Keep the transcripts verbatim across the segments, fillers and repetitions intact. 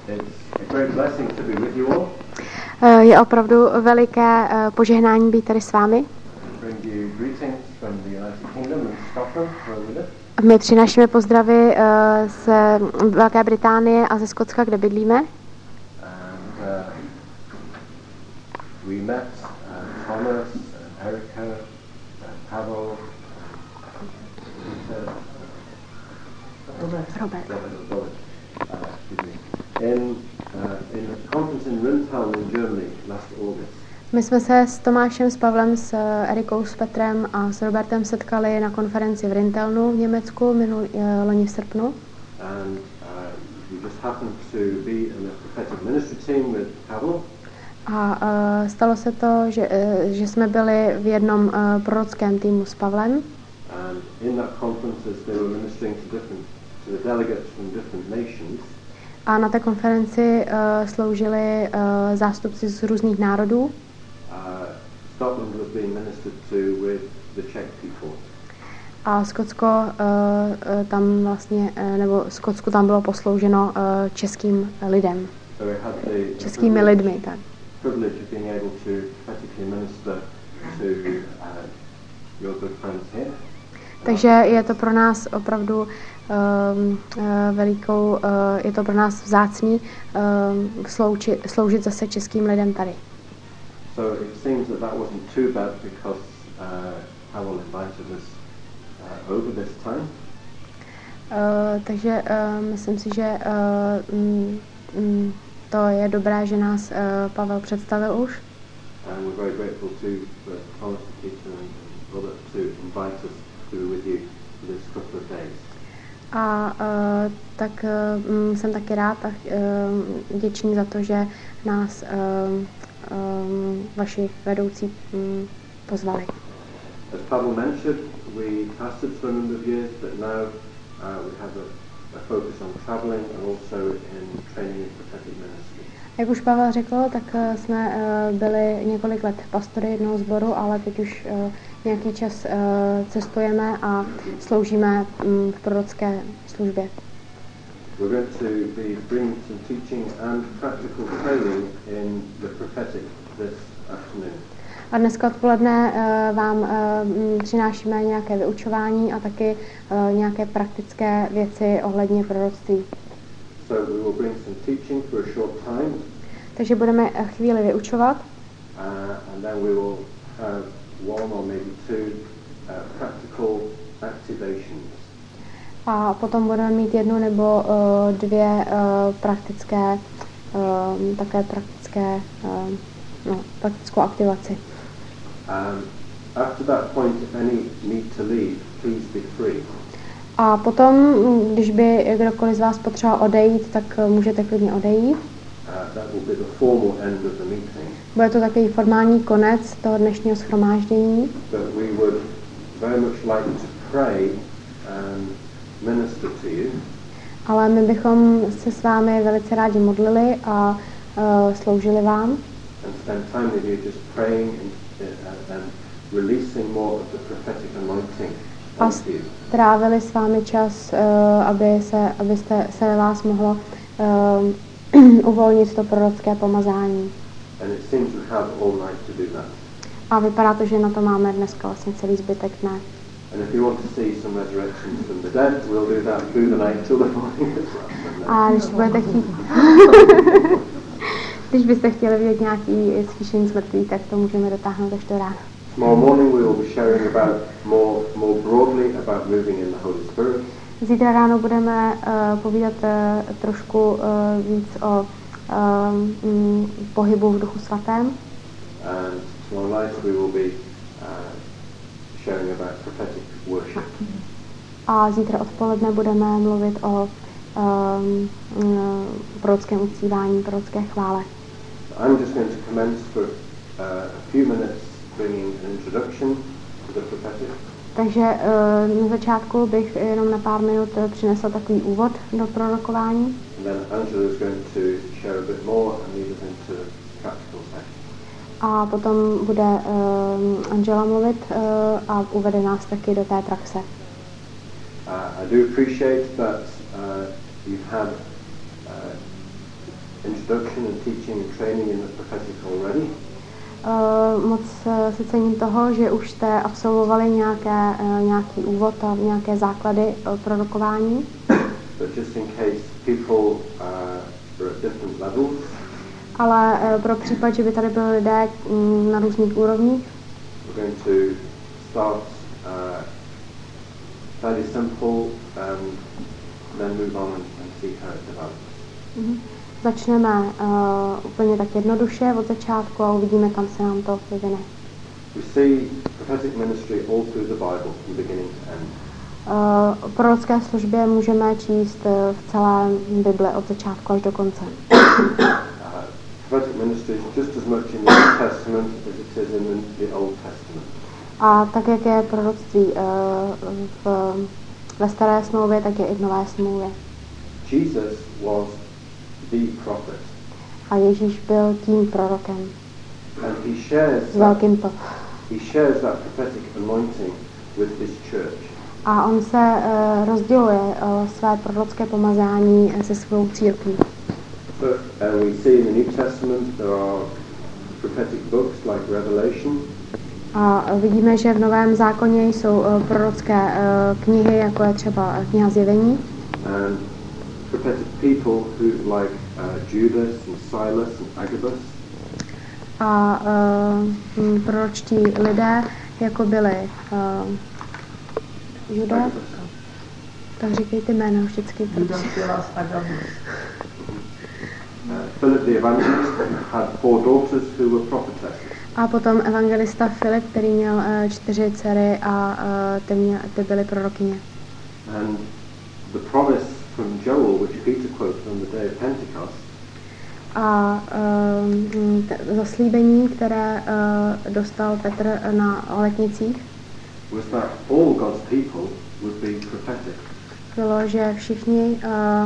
Je opravdu veliké požehnání být tady s vámi. My přinášíme pozdravy z Velké Británie a ze Skotska, kde bydlíme. Robert. My jsme se s Tomášem, s Pavlem, s Erikou, s Petrem a s Robertem setkali na konferenci v Rintelnu v Německu minulý loni v srpnu. A uh, stalo se to, že, uh, že jsme byli v jednom uh, prorockém týmu s Pavlem. A na té konferenci uh, sloužili uh, zástupci z různých národů. A Skotsko uh, tam vlastně, uh, nebo Skotsku tam bylo poslouženo uh, českým lidem. Českými lidmi, tak. Takže je to pro nás opravdu uh, uh, velikou, uh, je to pro nás vzácný uh, slouči, sloužit zase českým lidem tady. So it seems that that wasn't too bad because uh, Havel invited us uh, over this time. Uh, takže uh, myslím si, že uh, mm, mm, to je dobré, že nás uh, Pavel představil už. And we're very grateful to uh, Thomas, Peter and Robert to invite us to be with you for this couple of days. A uh, tak uh, jsem taky rád a uh, vděčný za to, že nás uh, um, vaši vedoucí um, pozvali. As Pavel mentioned, we fasted for a number of years, but now uh, we have a, a focus on traveling and also in training in prophetic ministry. Jak už Pavel řekl, tak uh, jsme uh, byli několik let pastory jednoho sboru, ale teď už uh, nějaký čas uh, cestujeme a sloužíme um, v prorocké službě. We're going to be bringing some teaching and practical training in the prophetic this afternoon. A dneska odpoledne uh, vám uh, přinášíme nějaké vyučování a taky uh, nějaké praktické věci ohledně proroctví. So we will bring some teaching for a short time. Takže budeme chvíli vyučovat. Uh, and then we will have one or maybe two uh, practical activations. A potom budeme mít jednu nebo uh, dvě uh, praktické, uh, také praktické, uh, no, praktickou aktivaci. Um, after that point, if any need to leave, please be free. A potom, když by kdokoliv z vás potřeboval odejít, tak můžete klidně odejít. Uh, that will be the formal end of the meeting. Bude to takový formální konec toho dnešního shromáždění. But we would very much like to pray and minister to you. Ale my bychom se s vámi velice rádi modlili a uh, sloužili vám. And spend time with you just praying and, uh, and releasing more of the prophetic anointing. A strávili s vámi čas, uh, aby se, abyste se ve vás mohlo uh, uvolnit to prorocké pomazání. And it seems we have all night to do that. A vypadá to, že na to máme dneska vlastně celý zbytek dne. And if you want to see some resurrections from the dead, we'll do that through the night till the morning as well. A když budete chtít, když byste chtěli vidět nějaký vzkříšení z mrtvých, tak to můžeme dotáhnout až do rána. Tomorrow morning we will be sharing about more more broadly about moving in the Holy Spirit. Zítra ráno budeme uh, povídat uh, trošku uh, víc o uh, um, pohybu v Duchu Svatém. And tomorrow night we will be uh, sharing about prophetic worship. A zítra odpoledne budeme mluvit o um, um, prorockém uctívání, prorocké chvále. I'm just going to commence for uh, a few minutes bringing an introduction to the prophetic. Takže uh, na začátku bych jenom na pár minut přinesl takový úvod do prorokování. And then Angela is going to share a bit more and lead us into practical sessions. A potom bude uh, Angela mluvit uh, a uvede nás taky do té praxe. Uh, I do appreciate that uh, you've had uh, introduction and teaching and training in the prophetic already. Uh, moc uh, si cením toho, že už jste absolvovali nějaké, uh, nějaký úvod a nějaké základy uh, prorokování. But just in case people uh, are at different levels. Ale uh, pro případ, že by tady byli lidé um, na různých úrovních, we're going to start uh, fairly simple and then move on and, and see how it develops. Mm-hmm. Začneme uh, úplně tak jednoduše od začátku a uvidíme, kam se nám to vyvine. We see prophetic ministry all through the Bible from beginning to end. Uh, o prorocké službě můžeme číst uh, v celé Bible od začátku až do konce. Uh, prophetic ministry is just as much in the New Testament as it is in the, the Old Testament. A tak, jak je proroctví uh, v, ve staré smlouvě, tak je i v nové smlouvě. Jesus was the prophet. A Ježíš byl tím prorokem. And he shares S velkým to. He shares that prophetic anointing with his church. A on se uh, rozděluje uh, své prorocké pomazání se svou církví. So, and we see in the New Testament there are prophetic books like Revelation. A vidíme, že v Novém zákoně jsou uh, prorocké uh, knihy, jako je třeba kniha Zjevení. And prophetic people who like uh, Judas and Silas and Agabus. A uh, proročtí lidé, jako byli uh, Judas. Tak říkejte jméno vždycky. Judas, Silas, Agabus. Uh, Philip the evangelist had four daughters who were prophetesses. A potom evangelista Filip, který měl uh, čtyři dcery a uh, ty, mě, ty byly prorokyně. And the promise from Joel, which Peter quoted on the day of Pentecost, a um, t- zaslíbení, které uh, dostal Petr na letnicích, was that all God's people would be prophetic. bylo, že všichni, uh,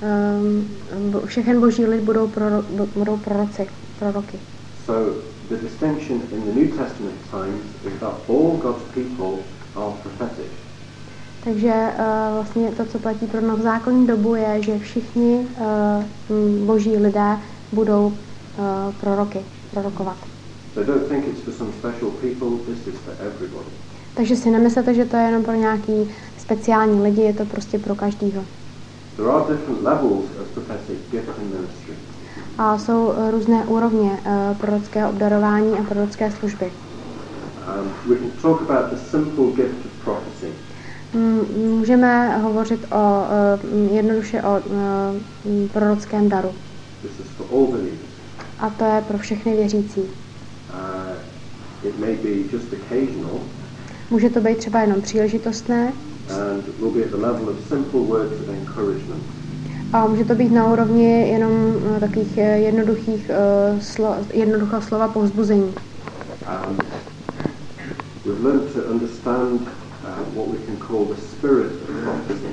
um, všechen boží lid budou, proro- budou proroci, proroky. So the distinction in the New Testament times is that all God's people are prophetic. Takže uh, vlastně to, co platí pro novozákonní dobu, je, že všichni uh, boží lidé budou uh, proroky, prorokovat. So don't think it's for some special people, this is for everybody. Takže si nemyslete, že to je jenom pro nějaký speciální lidi, je to prostě pro každýho. There are different levels of prophetic gift and ministry. A jsou uh, různé úrovně uh, prorockého obdarování a prorocké služby. Um, we can talk about the simple gift of prophecy. Můžeme hovořit o, uh, jednoduše o uh, prorockém daru. This is for all believers. A to je pro všechny věřící. Uh, it may be just occasional. Může to být třeba jenom příležitostné. And will be at the level of simple words of encouragement. A může to být na úrovni jenom uh, takových uh, jednoduchých uh, slo, jednoduchého slova povzbuzení. Um, we've learned to understand uh, what we can call the spirit of prophecy.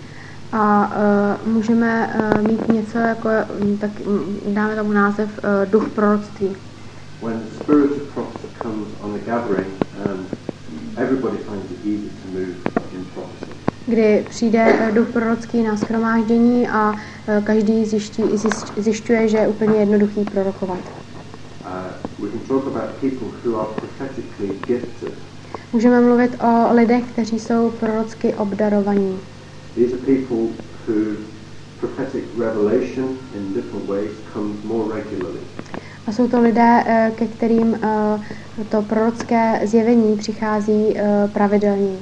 A uh, můžeme uh, mít něco jako, tak dáme tomu název uh, duch proroctví. When the spirit of prophecy comes on a gathering and everybody finds it easy to move in prophecy. Kdy přijde uh, duch prorocký na shromáždění a uh, každý zjiští, zjišť, zjišťuje, že je úplně jednoduchý prorokovat. Uh, we can talk about people who are prophetically gifted. Můžeme mluvit o lidech, kteří jsou prorocky obdarovaní. These are people who prophetic revelation in different ways comes more regularly. A jsou to lidé, ke kterým to prorocké zjevení přichází pravidelněji.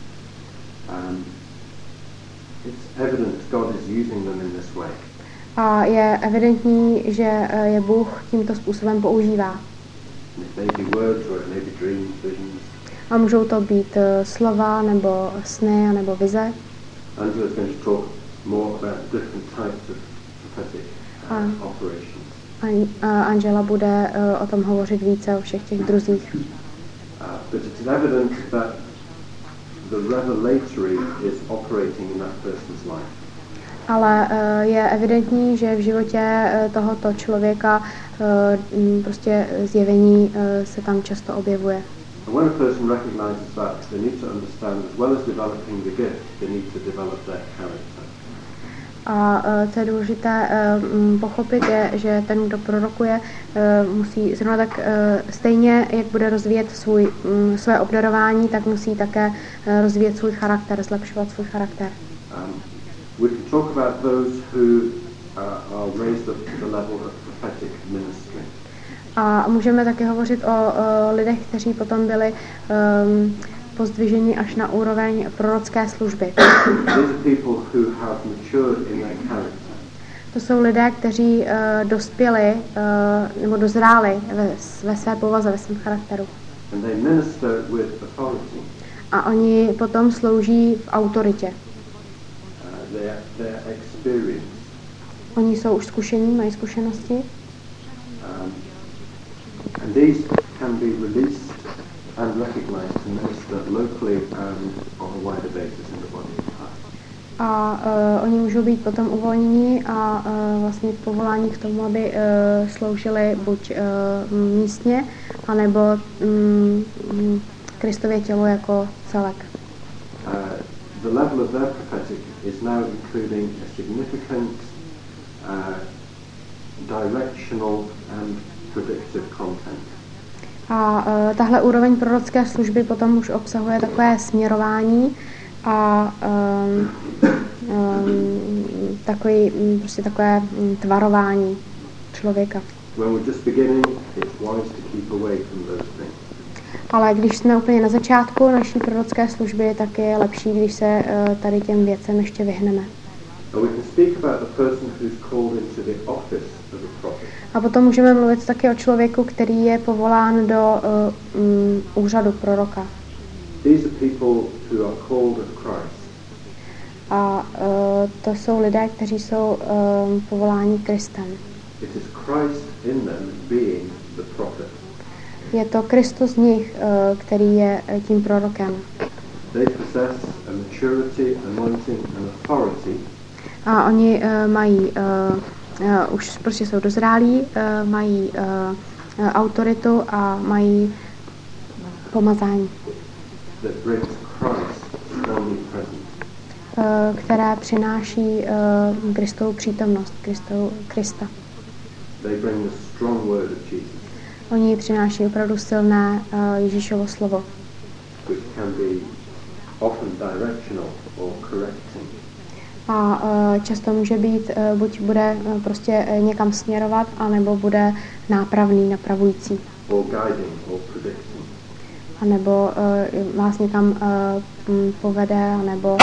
Um, it's evident God is using them in this way. A je evidentní, že je Bůh tímto způsobem používá. It may be words or it may be dreams, visions. A můžou to být slova, nebo sny, nebo vize. Angela is going to talk more about different types of prophetic uh, operations. A Angela bude uh, o tom hovořit více, o všech těch druzích. Uh, but it is evident that the revelatory is operating in that person's life. Ale uh, je evidentní, že v životě uh, tohoto člověka uh, prostě zjevení uh, se tam často objevuje. And when a person recognizes that, they need to understand, as well as developing the gift, they need to develop their character. A co je důležité pochopit, je, že ten, kdo prorokuje, musí zrovna tak stejně, jak bude rozvíjet svůj, své obdarování, tak musí také rozvíjet svůj charakter, zlepšovat svůj charakter. Um, we can talk about those who uh, are raised up to the level of prophetic ministry. A můžeme také hovořit o, o lidech, kteří potom byli um, pozdviženi až na úroveň prorocké služby. To jsou lidé, kteří uh, dospěli uh, nebo dozráli ve, ve své povaze, ve svém charakteru. A oni potom slouží v autoritě. Uh, they are, they are oni jsou už zkušení, mají zkušenosti. Um, and these can be released and recognized to minister locally and on a wider basis in the body of Christ. A uh, oni můžou být potom uvolněni a uh, vlastně povolání k tomu, aby uh, sloužili buď uh, místně, anebo um, um, Kristově tělo jako celek. Uh, the level of their prophetic is now including a significant uh, directional and predictive content. A uh, tahle úroveň prorocké služby potom už obsahuje takové směrování a um, um, takový, prostě takové um, tvarování člověka. When we're just beginning, it's wise to keep away from those things. Ale když jsme úplně na začátku naší prorocké služby, tak je lepší, když se uh, tady těm věcem ještě vyhneme. A potom můžeme mluvit taky o člověku, který je povolán do uh, um, úřadu proroka. A uh, to jsou lidé, kteří jsou um, povoláni Kristem. Je to Kristus z nich, uh, který je tím prorokem. They possess a maturity, anointing and authority. A oni uh, mají, uh, uh, už prostě jsou dozrálí, uh, mají uh, autoritu a mají pomazání, that brings Christ strongly present. Uh, které přináší uh, Kristovu přítomnost, Kristovu, Krista. They bring the strong word of Jesus. Oni přináší opravdu silné uh, Ježíšovo slovo, which can be often directional or correcting. A uh, často může být, uh, buď bude uh, prostě uh, někam směrovat, anebo bude nápravný, napravující. Or guiding or predicting. A nebo uh, vás někam uh, povede, anebo uh,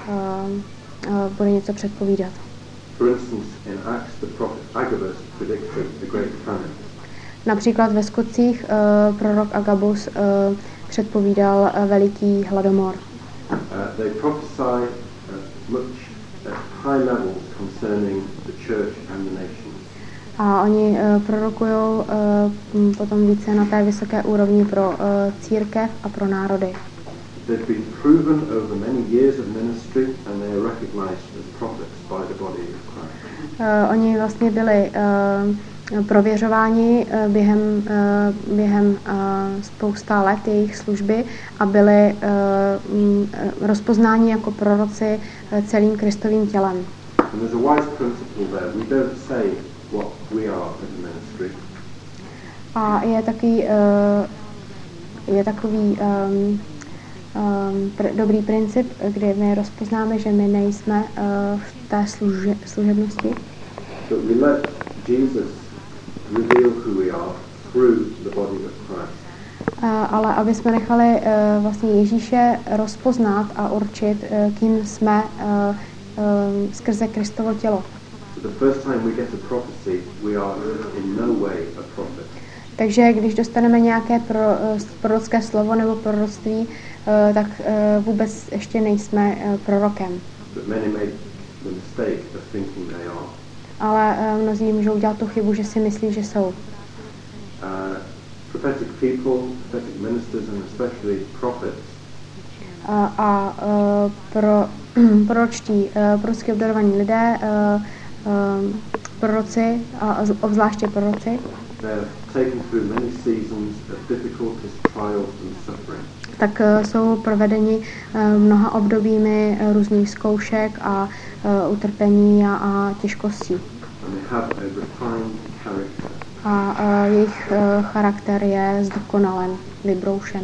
uh, bude něco předpovídat. For instance, in Acts the prophet Agabus predicted a great famine. Například ve Skutcích uh, prorok Agabus uh, předpovídal uh, veliký hladomor. Uh, they prophesy uh, much at high levels concerning the church and the nations. A oni uh, prorokujou uh, potom více na té vysoké úrovni pro uh, církev a pro národy. They've been proven over many years of ministry and they are recognized as prophets by the body of Christ. Uh, oni vlastně byli uh, prověřováni uh, během, uh, během uh, spousta let jejich služby a byli uh, um, rozpoznáni jako proroci uh, celým Kristovým tělem. And there's a wise principle there. We don't say what we are as a ministry. A je takový, uh, je takový um, um, pr- dobrý princip, kdy my rozpoznáme, že my nejsme uh, v té služe- služebnosti. But we let Jesus reveal who we are through the body of Christ. Uh, ale aby jsme nechali uh, vlastně Ježíše rozpoznat a určit, uh, kým jsme uh, uh, skrze Kristovo tělo. The first time we get a prophecy, we are in no way a prophet. Takže když dostaneme nějaké pro, uh, prorocké slovo nebo proroctví, uh, tak uh, vůbec ještě nejsme uh, prorokem. But many make the mistake of thinking they are. Ale uh, mnozí můžou udělat tu chybu, že si myslí, že jsou. Uh, prophetic people, prophetic ministers and especially prophets. Uh, a uh, pro proročtí, uh, prorocky obdarovaní lidé, uh, uh, proroci, a obzvláště proroci, They're taken through many seasons of difficulties, trials and suffering. tak jsou provedeni mnoha obdobími různých zkoušek a utrpení a, a těžkostí. A, a jejich charakter je zdokonalen, vybroušen.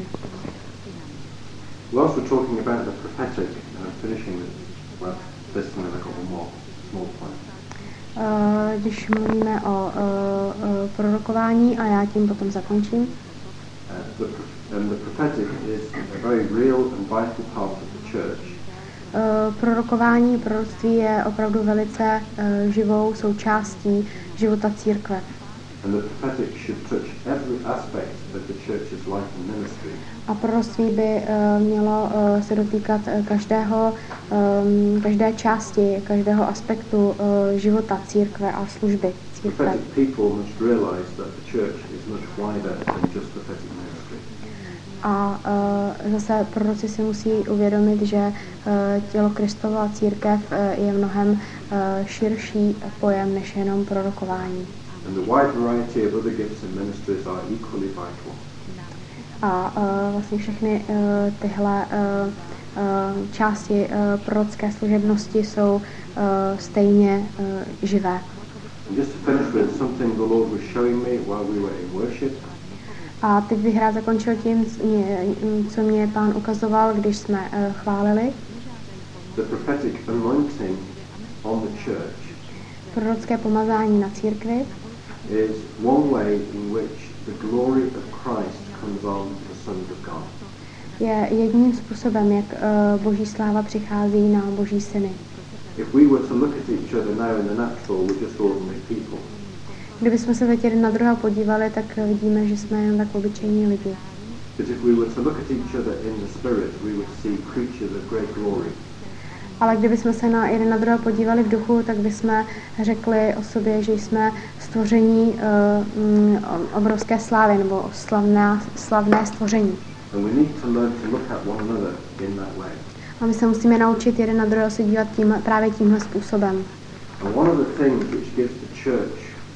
Whilst we're talking about the prophetic, and I'm finishing with, well, this time I've got one more small point. Uh, když mluvíme o uh, uh, prorokování, a já tím potom zakončím. Uh, the, um, the prophetic is a very real and vital part of the church. Uh, prorokování, proroctví je opravdu velice uh, živou součástí života církve. And the prophetic should touch every aspect of the church's life and ministry. A proroctví by uh, mělo uh, se dotýkat uh, každého, um, každé části, každého aspektu uh, života církve a služby církve. Prophetic people must realize that the church is much wider than just prophetic ministry. A uh, zase proroci si musí uvědomit, že uh, tělo Kristovo a církev uh, je mnohem uh, širší pojem než jenom prorokování. And the wide variety of other gifts and ministries are equally vital. A uh, vlastně všechny uh, tyhle uh, uh, části uh, prorocké služebnosti jsou uh, stejně uh, živé. And just to finish with something the Lord was showing me while we were in worship. A teď bych rád zakončil tím, co mě Pán ukazoval, když jsme uh, chválili. The prophetic anointing on the church prorocké pomazání na církvi is one way in which the glory of Christ comes on the sons of God. Je jedním způsobem, jak uh, Boží sláva přichází na Boží syny. If we were to look at each other now in the natural, we're just ordinary people. Kdybychom se teď jeden na druhého podívali, tak vidíme, že jsme jen tak obyčejní lidi. But if we were to look at each other in the spirit, we would see creatures of great glory. Ale kdybychom se na jeden na druhého podívali v duchu, tak bychom řekli o sobě, že jsme stvoření uh, um, obrovské slávy, nebo slavné, slavné stvoření. And we need to learn to look at one another in that way. A my se musíme naučit jeden na druhého se dívat tím, právě tímhle způsobem. And one of the things which gives the church,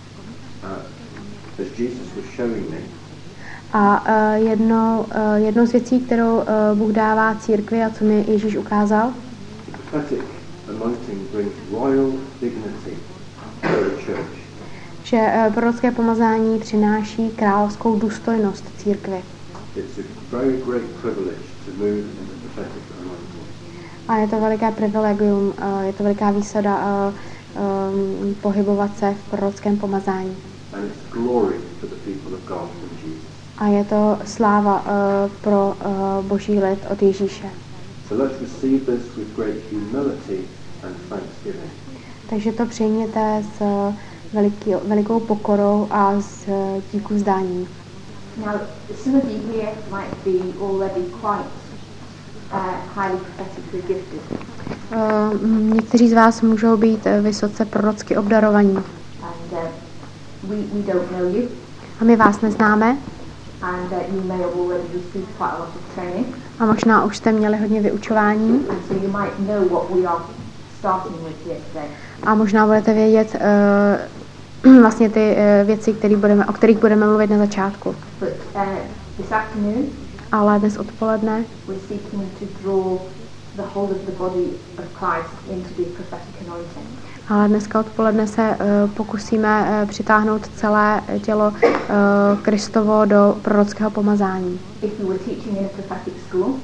uh, as Jesus was showing me, a uh, jedno, uh, jednou z věcí, kterou uh, Bůh dává církvi a co mi Ježíš ukázal, prophetic anointing brings royal dignity to the church. Že uh, prorocké pomazání přináší královskou důstojnost církvi. It's a very great privilege to move in the prophetic anointing. A je to veliké privilegium, uh, je to veliká výsada uh, um, pohybovat se v prorockém pomazání. And it's glory for the people of God from Jesus. A je to sláva uh, pro uh, Boží lid od Ježíše. So let's receive this with great humility and thanksgiving. Takže to přijměte s veliký, velikou pokorou a s díku vzdáním. Now, some of you here might be already quite uh, highly prophetically gifted. Uh, někteří z vás můžou být vysoce prorocky obdarovaní. And uh, we, we don't know you. A my vás neznáme. And uh, you may have already received quite a lot of training. A možná už jste měli hodně vyučování. And so you might know what we are starting with here today. A možná budete vědět uh, vlastně ty uh, věci, které budeme, o kterých budeme mluvit na začátku. But uh, this afternoon, ale dnes odpoledne we're seeking to draw the whole of the body of Christ into the prophetic anointing. Ale dneska odpoledne se uh, pokusíme uh, přitáhnout celé tělo uh, Kristovo do prorockého pomazání. If we were teaching in a prophetic school, uh,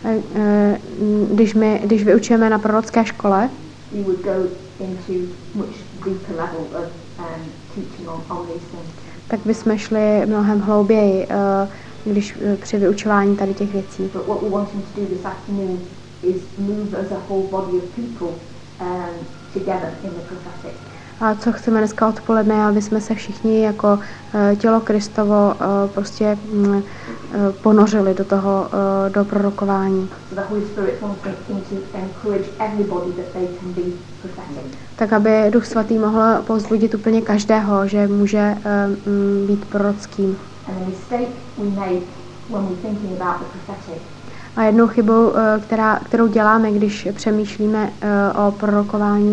uh, když, my, když vyučujeme na prorocké škole, we would go into much deeper level of um, teaching on, on these things. Tak bychom šli mnohem hlouběji, uh, když uh, při vyučování tady těch věcí. But what we're wanting to do this afternoon is move as a whole body of people um, together in the prophetic. A co chceme dneska odpoledne, aby jsme se všichni jako uh, tělo Kristovo uh, prostě um, uh, ponořili do toho, uh, do prorokování. So the Holy Spirit wants to encourage everybody that they can be prophetic. Tak, aby Duch Svatý mohl povzbudit úplně každého, že může um, být prorockým. And the mistake we make when we're thinking about the prophetic. A jednou chybou, uh, která, kterou děláme, když přemýšlíme uh, o prorokování,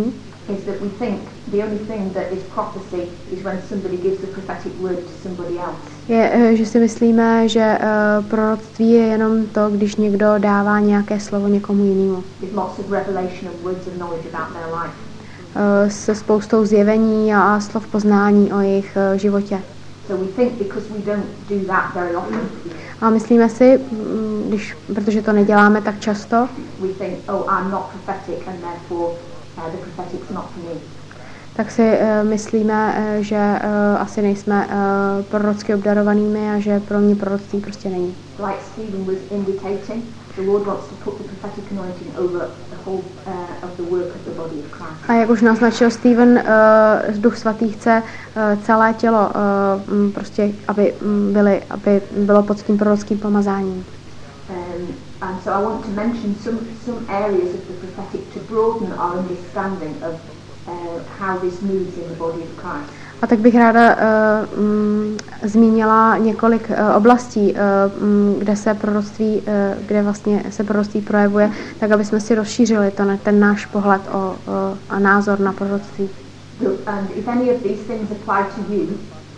is that we think the only thing that is prophecy is when somebody gives the prophetic word to somebody else. Je, že si myslíme, že uh, proroctví je jenom to, když někdo dává nějaké slovo někomu jinému. With lots of revelation of words of knowledge about their life. Uh, se spoustou zjevení a slov poznání o jejich uh, životě. So we think because we don't do that very often. A myslíme si, když, protože to neděláme tak často, we think, oh, I'm not prophetic and therefore uh, the prophetic's not for me. Tak si uh, myslíme, uh, že uh, asi nejsme uh, prorocky obdarovanými a že pro mě proroctví prostě není. Like Stephen was indicating, the Lord wants to put the prophetic anointing over the whole uh, of the work of the body of Christ. A jak už naznačil Stephen, uh, Duch Svatý chce uh, celé tělo, uh, prostě, aby, byli, aby bylo pod tím prorockým pomazáním. Um, and so I want to mention some, some areas of the prophetic to broaden our understanding of uh, how this moves in the body of Christ. A tak bych ráda uh, um, zmínila několik uh, oblastí, uh, um, kde se proroctví, uh, kde vlastně se proroctví projevuje, tak aby jsme si rozšířili to, ten náš pohled o, uh, a názor na proroctví. And if any of these things apply to you,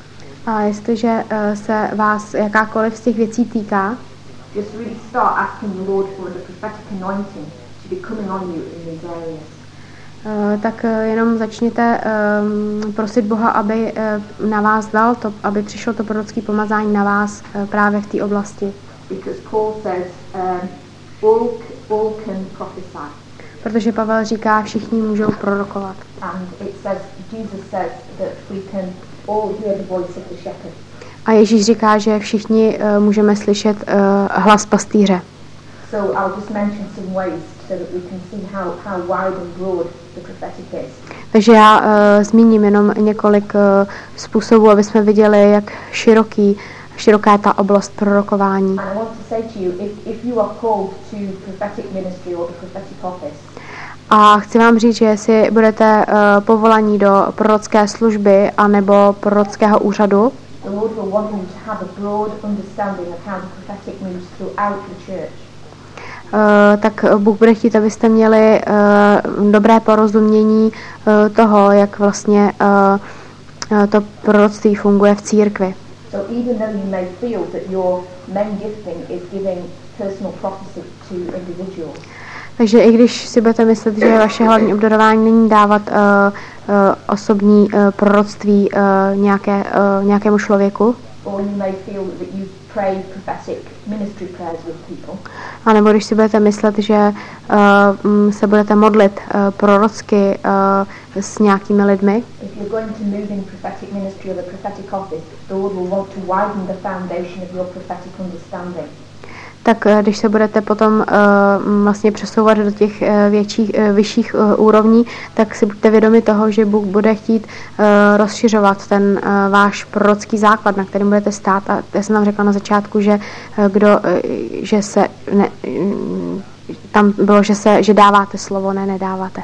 a jestliže uh, se vás jakákoliv z těch věcí týká, just really start asking the Lord for the prophetic anointing to be coming on you in these areas. Uh, tak uh, jenom začněte um, prosit Boha, aby uh, na vás dal to, aby přišlo to prorocké pomazání na vás uh, právě v té oblasti. Because Paul says, um, all, all can prophesy. Protože Pavel říká, všichni můžou prorokovat. And it says, Jesus says that we can all hear the voice of the shepherd. A Ježíš říká, že všichni uh, můžeme slyšet uh, hlas pastýře. So I'll just mention some ways so that we can see how, how wide and broad the prophetic is. Takže já uh, zmíním jenom několik uh, způsobů, aby jsme viděli, jak široký, široká je ta oblast prorokování. And I want to say to you, if, if you are called to prophetic ministry or the prophetic office, a chci vám říct, že jestli budete uh, povolaní do prorocké služby anebo prorockého úřadu, the Lord will want you to have a broad understanding of how the prophetic moves throughout the church. Uh, tak Bůh bude chtít, abyste měli uh, dobré porozumění uh, toho, jak vlastně uh, uh, to proroctví funguje v církvi. So even though you may feel that your main gifting is giving personal prophecy to individuals, takže i když si budete myslet, že vaše hlavní obdarování není dávat uh, uh, osobní uh, proroctví uh, nějaké, uh, nějakému člověku, or you may feel that you pray prophetic ministry prayers with people, a nebo když si budete myslet, že uh, se budete modlit uh, prorocky uh, s nějakými lidmi, if you're going to move in prophetic ministry or the prophetic office, the Lord will want to widen the foundation of your prophetic understanding. Tak když se budete potom uh, vlastně přesouvat do těch uh, větších, uh, vyšších uh, úrovní, tak si buďte vědomi toho, že Bůh bude chtít uh, rozšiřovat ten uh, váš prorocký základ, na kterém budete stát. A já jsem tam řekla na začátku, že uh, kdo, uh, že se ne, uh, tam bylo, že se, že dáváte slovo, ne, nedáváte.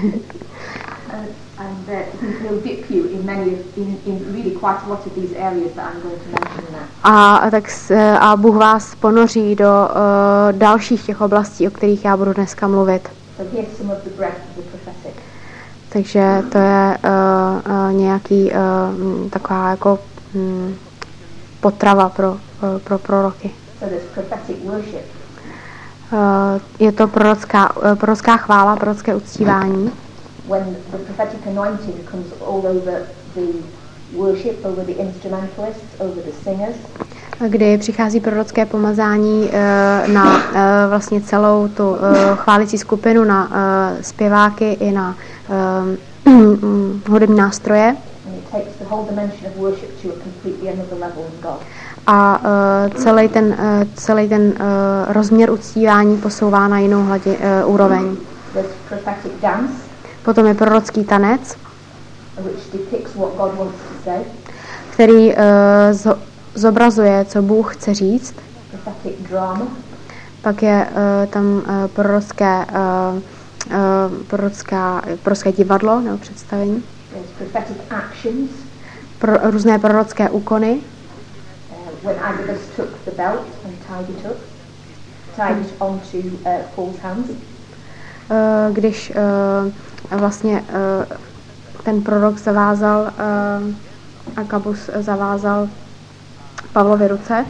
And uh, he'll dip you in many, in, in really quite a lot of these areas that I'm going to mention now. A tak a Bůh vás ponoří do uh, dalších těch oblastí, o kterých já budu dneska mluvit. So here's some of the breadth of the prophetic. Takže to je uh, uh, nějaký uh, taková jako um, potrava pro uh, pro proroky. So there's prophetic worship. Uh, je to prorocká, uh, prorocká chvála, prorocké uctívání. When the prophetic anointing comes all over the worship, over the instrumentalists, over the singers. Kdy přichází prorocké pomazání uh, na uh, vlastně celou tu uh, chválící skupinu, na uh, zpěváky i na um, hudební nástroje. And it takes the whole dimension of worship to a completely another level in God. A uh, celý ten, uh, celý ten uh, rozměr uctívání posouvá na jinou hladě, uh, úroveň. There's prophetic dance. Potom je prorocký tanec, which depicts what God wants to say. Který uh, zo, zobrazuje, co Bůh chce říct. Prophetic drama. Pak je uh, tam uh, prorocké, uh, uh, prorocká, prorocké divadlo nebo představení. There's prophetic actions. Pro, různé prorocké úkony. Uh, when Agabus took the belt and tied it up, tied it onto uh, Paul's hands. Uh, když uh, vlastně ten prorok zavázal, Agabus zavázal Pavlovi ruce.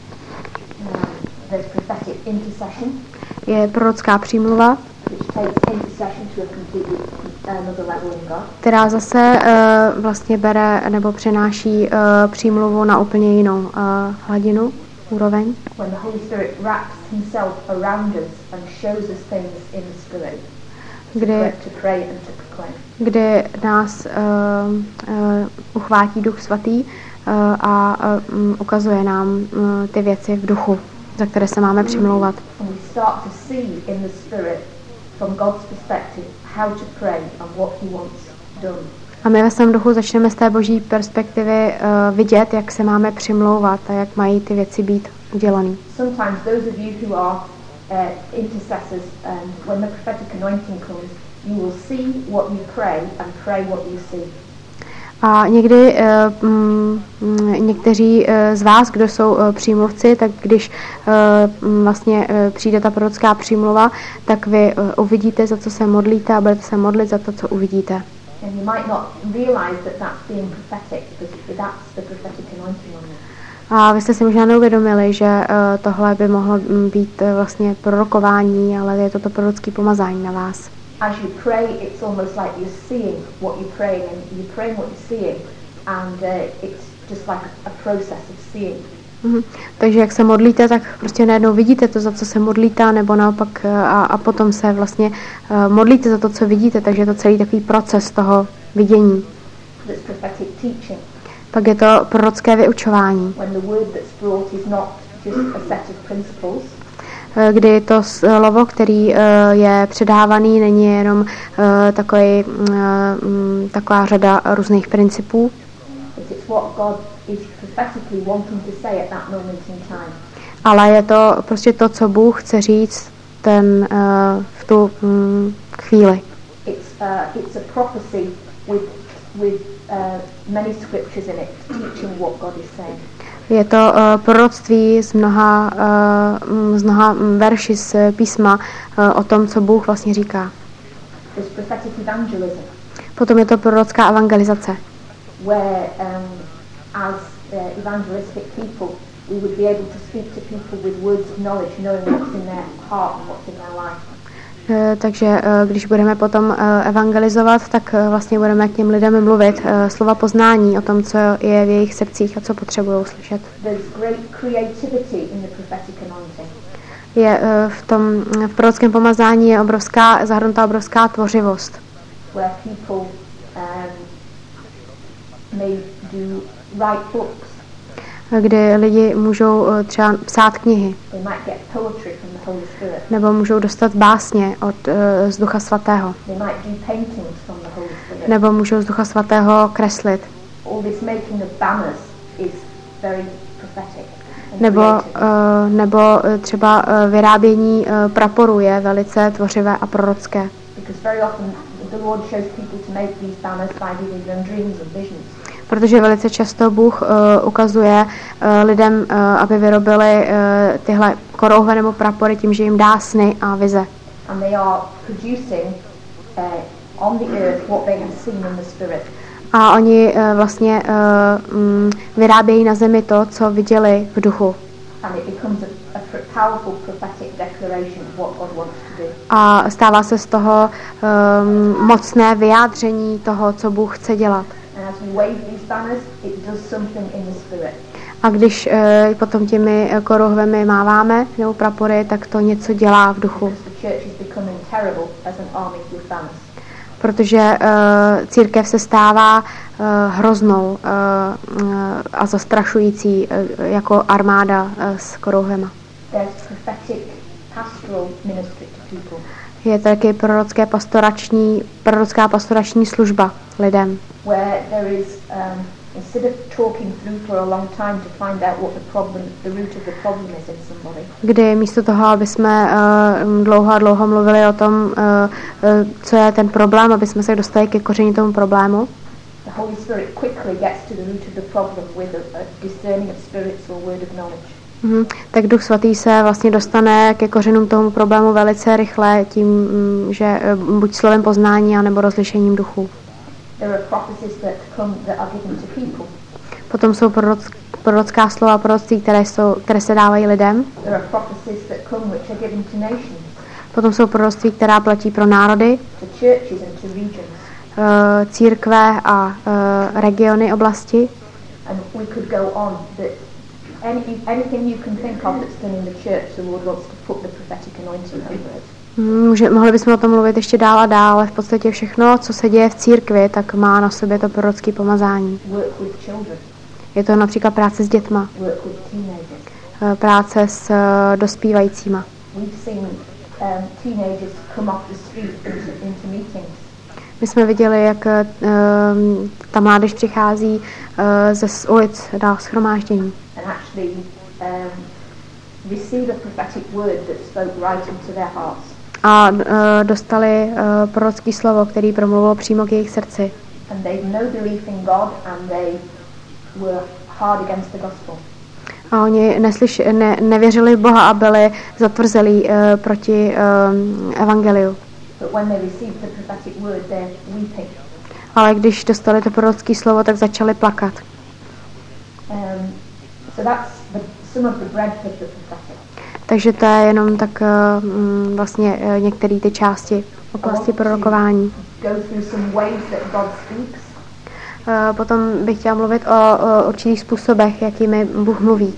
Je prorocká přímluva, která zase uh, vlastně bere nebo přenáší uh, přímluvu na úplně jinou uh, hladinu, úroveň. Kdy, kdy nás uh, uh, uchvátí Duch Svatý uh, a uh, ukazuje nám uh, ty věci v duchu, za které se máme přimlouvat. A my ve svém duchu začneme z té boží perspektivy uh, vidět, jak se máme přimlouvat a jak mají ty věci být udělané. A někdy uh, mm, někteří uh, z vás, kdo jsou uh, přímluvci, tak když uh, vlastně uh, přijde ta prorocká přímluva, tak vy uh, uvidíte, za co se modlíte a budete se modlit za to, co uvidíte. A vy jste si možná neuvědomili, že uh, tohle by mohlo být uh, vlastně prorokování, ale je to to prorocké pomazání na vás. As you pray, it's almost like you're seeing what you're praying, and you're praying what you're seeing, and uh, it's just like a process of seeing. Mm-hmm. Takže jak se modlíte, tak prostě najednou vidíte to, za co se modlíte, nebo naopak a, a potom se vlastně uh, modlíte za to, co vidíte, takže je to celý takový proces toho vidění. That's prophetic teaching. Pak je to prorocké vyučování. When the word that's brought is not just a set of principles, kdy to slovo, který je předávaný, není jenom takový, taková řada různých principů, ale je to prostě to, co Bůh chce říct ten, v tu chvíli. Je to uh, proroctví z mnoha, uh, z mnoha verši z písma uh, o tom, co Bůh vlastně říká. Potom je to prorocká evangelizace. Where, um, as, uh, evangelistic people, we would be able to speak to people with words of knowledge, knowing what's in their heart and what's in their life. Takže když budeme potom evangelizovat, tak vlastně budeme k těm lidem mluvit slova poznání o tom, co je v jejich srdcích a co potřebují slyšet. Je v tom v prorockém pomazání je obrovská, zahrnutá obrovská tvořivost. Kdy lidi můžou třeba psát knihy. Nebo můžou dostat básně od, z Ducha Svatého. Nebo můžou z Ducha Svatého kreslit. Nebo, nebo třeba vyrábění praporů je velice tvořivé a prorocké. Protože velice často Bůh uh, ukazuje uh, lidem, uh, aby vyrobili uh, tyhle korouhve nebo prapory tím, že jim dá sny a vize. A oni uh, vlastně uh, um, vyrábějí na zemi to, co viděli v duchu. A stává se z toho um, mocné vyjádření toho, co Bůh chce dělat. A když uh, potom těmi korouhvemi máváme nebo prapory, tak to něco dělá v duchu. Protože uh, církev se stává uh, hroznou uh, uh, a zastrašující uh, jako armáda uh, s korouhvema. Je taky prorocké pastorační, prorocká pastorační služba lidem. Kdy místo toho, aby jsme uh, dlouho a dlouho mluvili o tom, uh, uh, co je ten problém, aby jsme se dostali ke koření tomu problému, the Holy Spirit quickly gets to the root of the problem with a, a discerning of spirits or word of knowledge. Mhm. Tak Duch Svatý se vlastně dostane ke kořenům tomu problému velice rychle tím, že buď slovem poznání, anebo rozlišením duchu. Potom jsou proroc, prorocká slova, proroctví, které, jsou, které se dávají lidem. Potom jsou proroctví, která platí pro národy, církve a regiony, oblasti. Může, mohli bychom o tom mluvit ještě dál a dál, ale v podstatě všechno, co se děje v církvi, tak má na sobě to prorocké pomazání. Je to například práce s dětma, práce s dospívajícíma. My jsme viděli, jak um, ta mládež přichází uh, ze z ulic na shromáždění. A uh, dostali uh, prorocké slovo, který promluvilo přímo k jejich srdci. A oni neslyš, ne, nevěřili v Boha a byli zatvrzelí uh, proti uh, evangeliu. Ale když dostali to prorocké slovo, tak začali plakat. Um, so that's the, some of the breadth of the prophetic. Takže to je jenom tak uh, vlastně uh, některé ty části oblasti prorokování. Uh, potom bych chtěla mluvit o, o určitých způsobech, jakými Bůh mluví.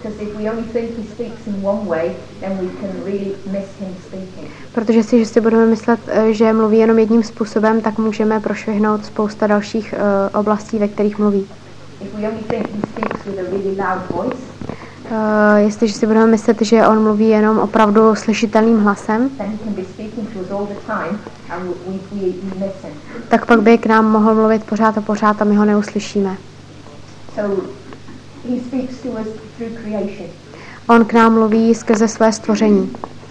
Protože si, že si budeme myslet, že mluví jenom jedním způsobem, tak můžeme prošvihnout spousta dalších uh, oblastí, ve kterých mluví. Uh, jestliže si budeme myslet, že on mluví jenom opravdu slyšitelným hlasem, tak pak by k nám mohl mluvit pořád a pořád a my ho neuslyšíme. On k nám mluví skrze své stvoření.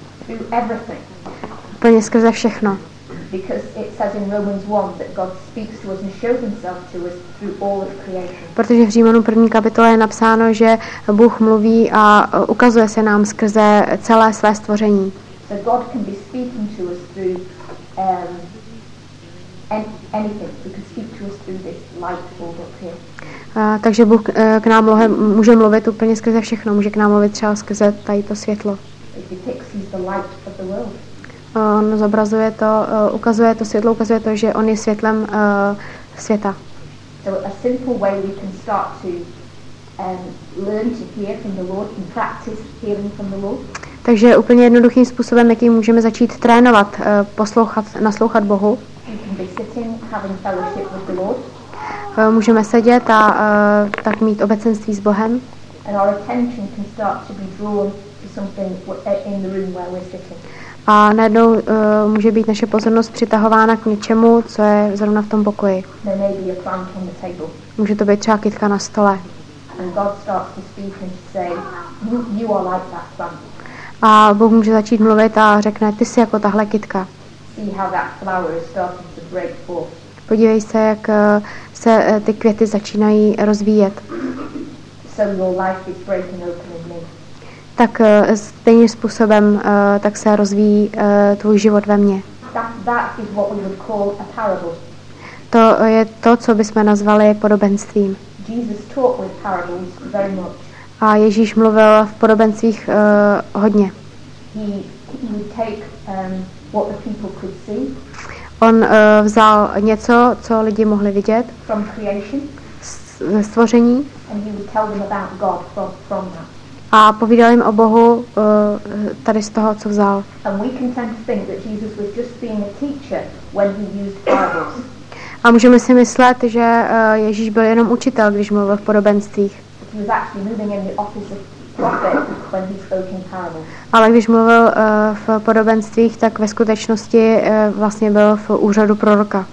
Úplně skrze všechno. Protože v Římanům první kapitole je napsáno, že Bůh mluví a ukazuje se nám skrze celé své stvoření. Uh, takže Bůh uh, k nám mluhe, může mluvit úplně skrze všechno. Může k nám mluvit třeba skrze tady to světlo. On zobrazuje to, uh, ukazuje to světlo, ukazuje to, že on je světlem uh, světa. So a simple way we can start to um, learn to hear from the Lord and practice hearing from the Lord. Takže úplně jednoduchým způsobem, jakým můžeme začít trénovat, uh, poslouchat, naslouchat Bohu. Uh, můžeme sedět a uh, tak mít obecenství s Bohem. A najednou uh, může být naše pozornost přitahována k něčemu, co je zrovna v tom pokoji. Může to být třeba kytka na stole. A Bůh může začít mluvit a řekne, ty jsi jako tahle kytka. Podívej se, jak se ty květy začínají rozvíjet. Tak stejným způsobem tak se rozvíjí tvůj život ve mně. To je to, co bychom nazvali podobenstvím. A Ježíš mluvil v podobenstvích uh, hodně. On uh, vzal něco, co lidi mohli vidět ze stvoření a povídal jim o Bohu uh, tady z toho, co vzal. A můžeme si myslet, že uh, Ježíš byl jenom učitel, když mluvil v podobenstvích. Ale když mluvil uh, v podobenstvích, tak ve skutečnosti uh, vlastně byl v úřadu proroka.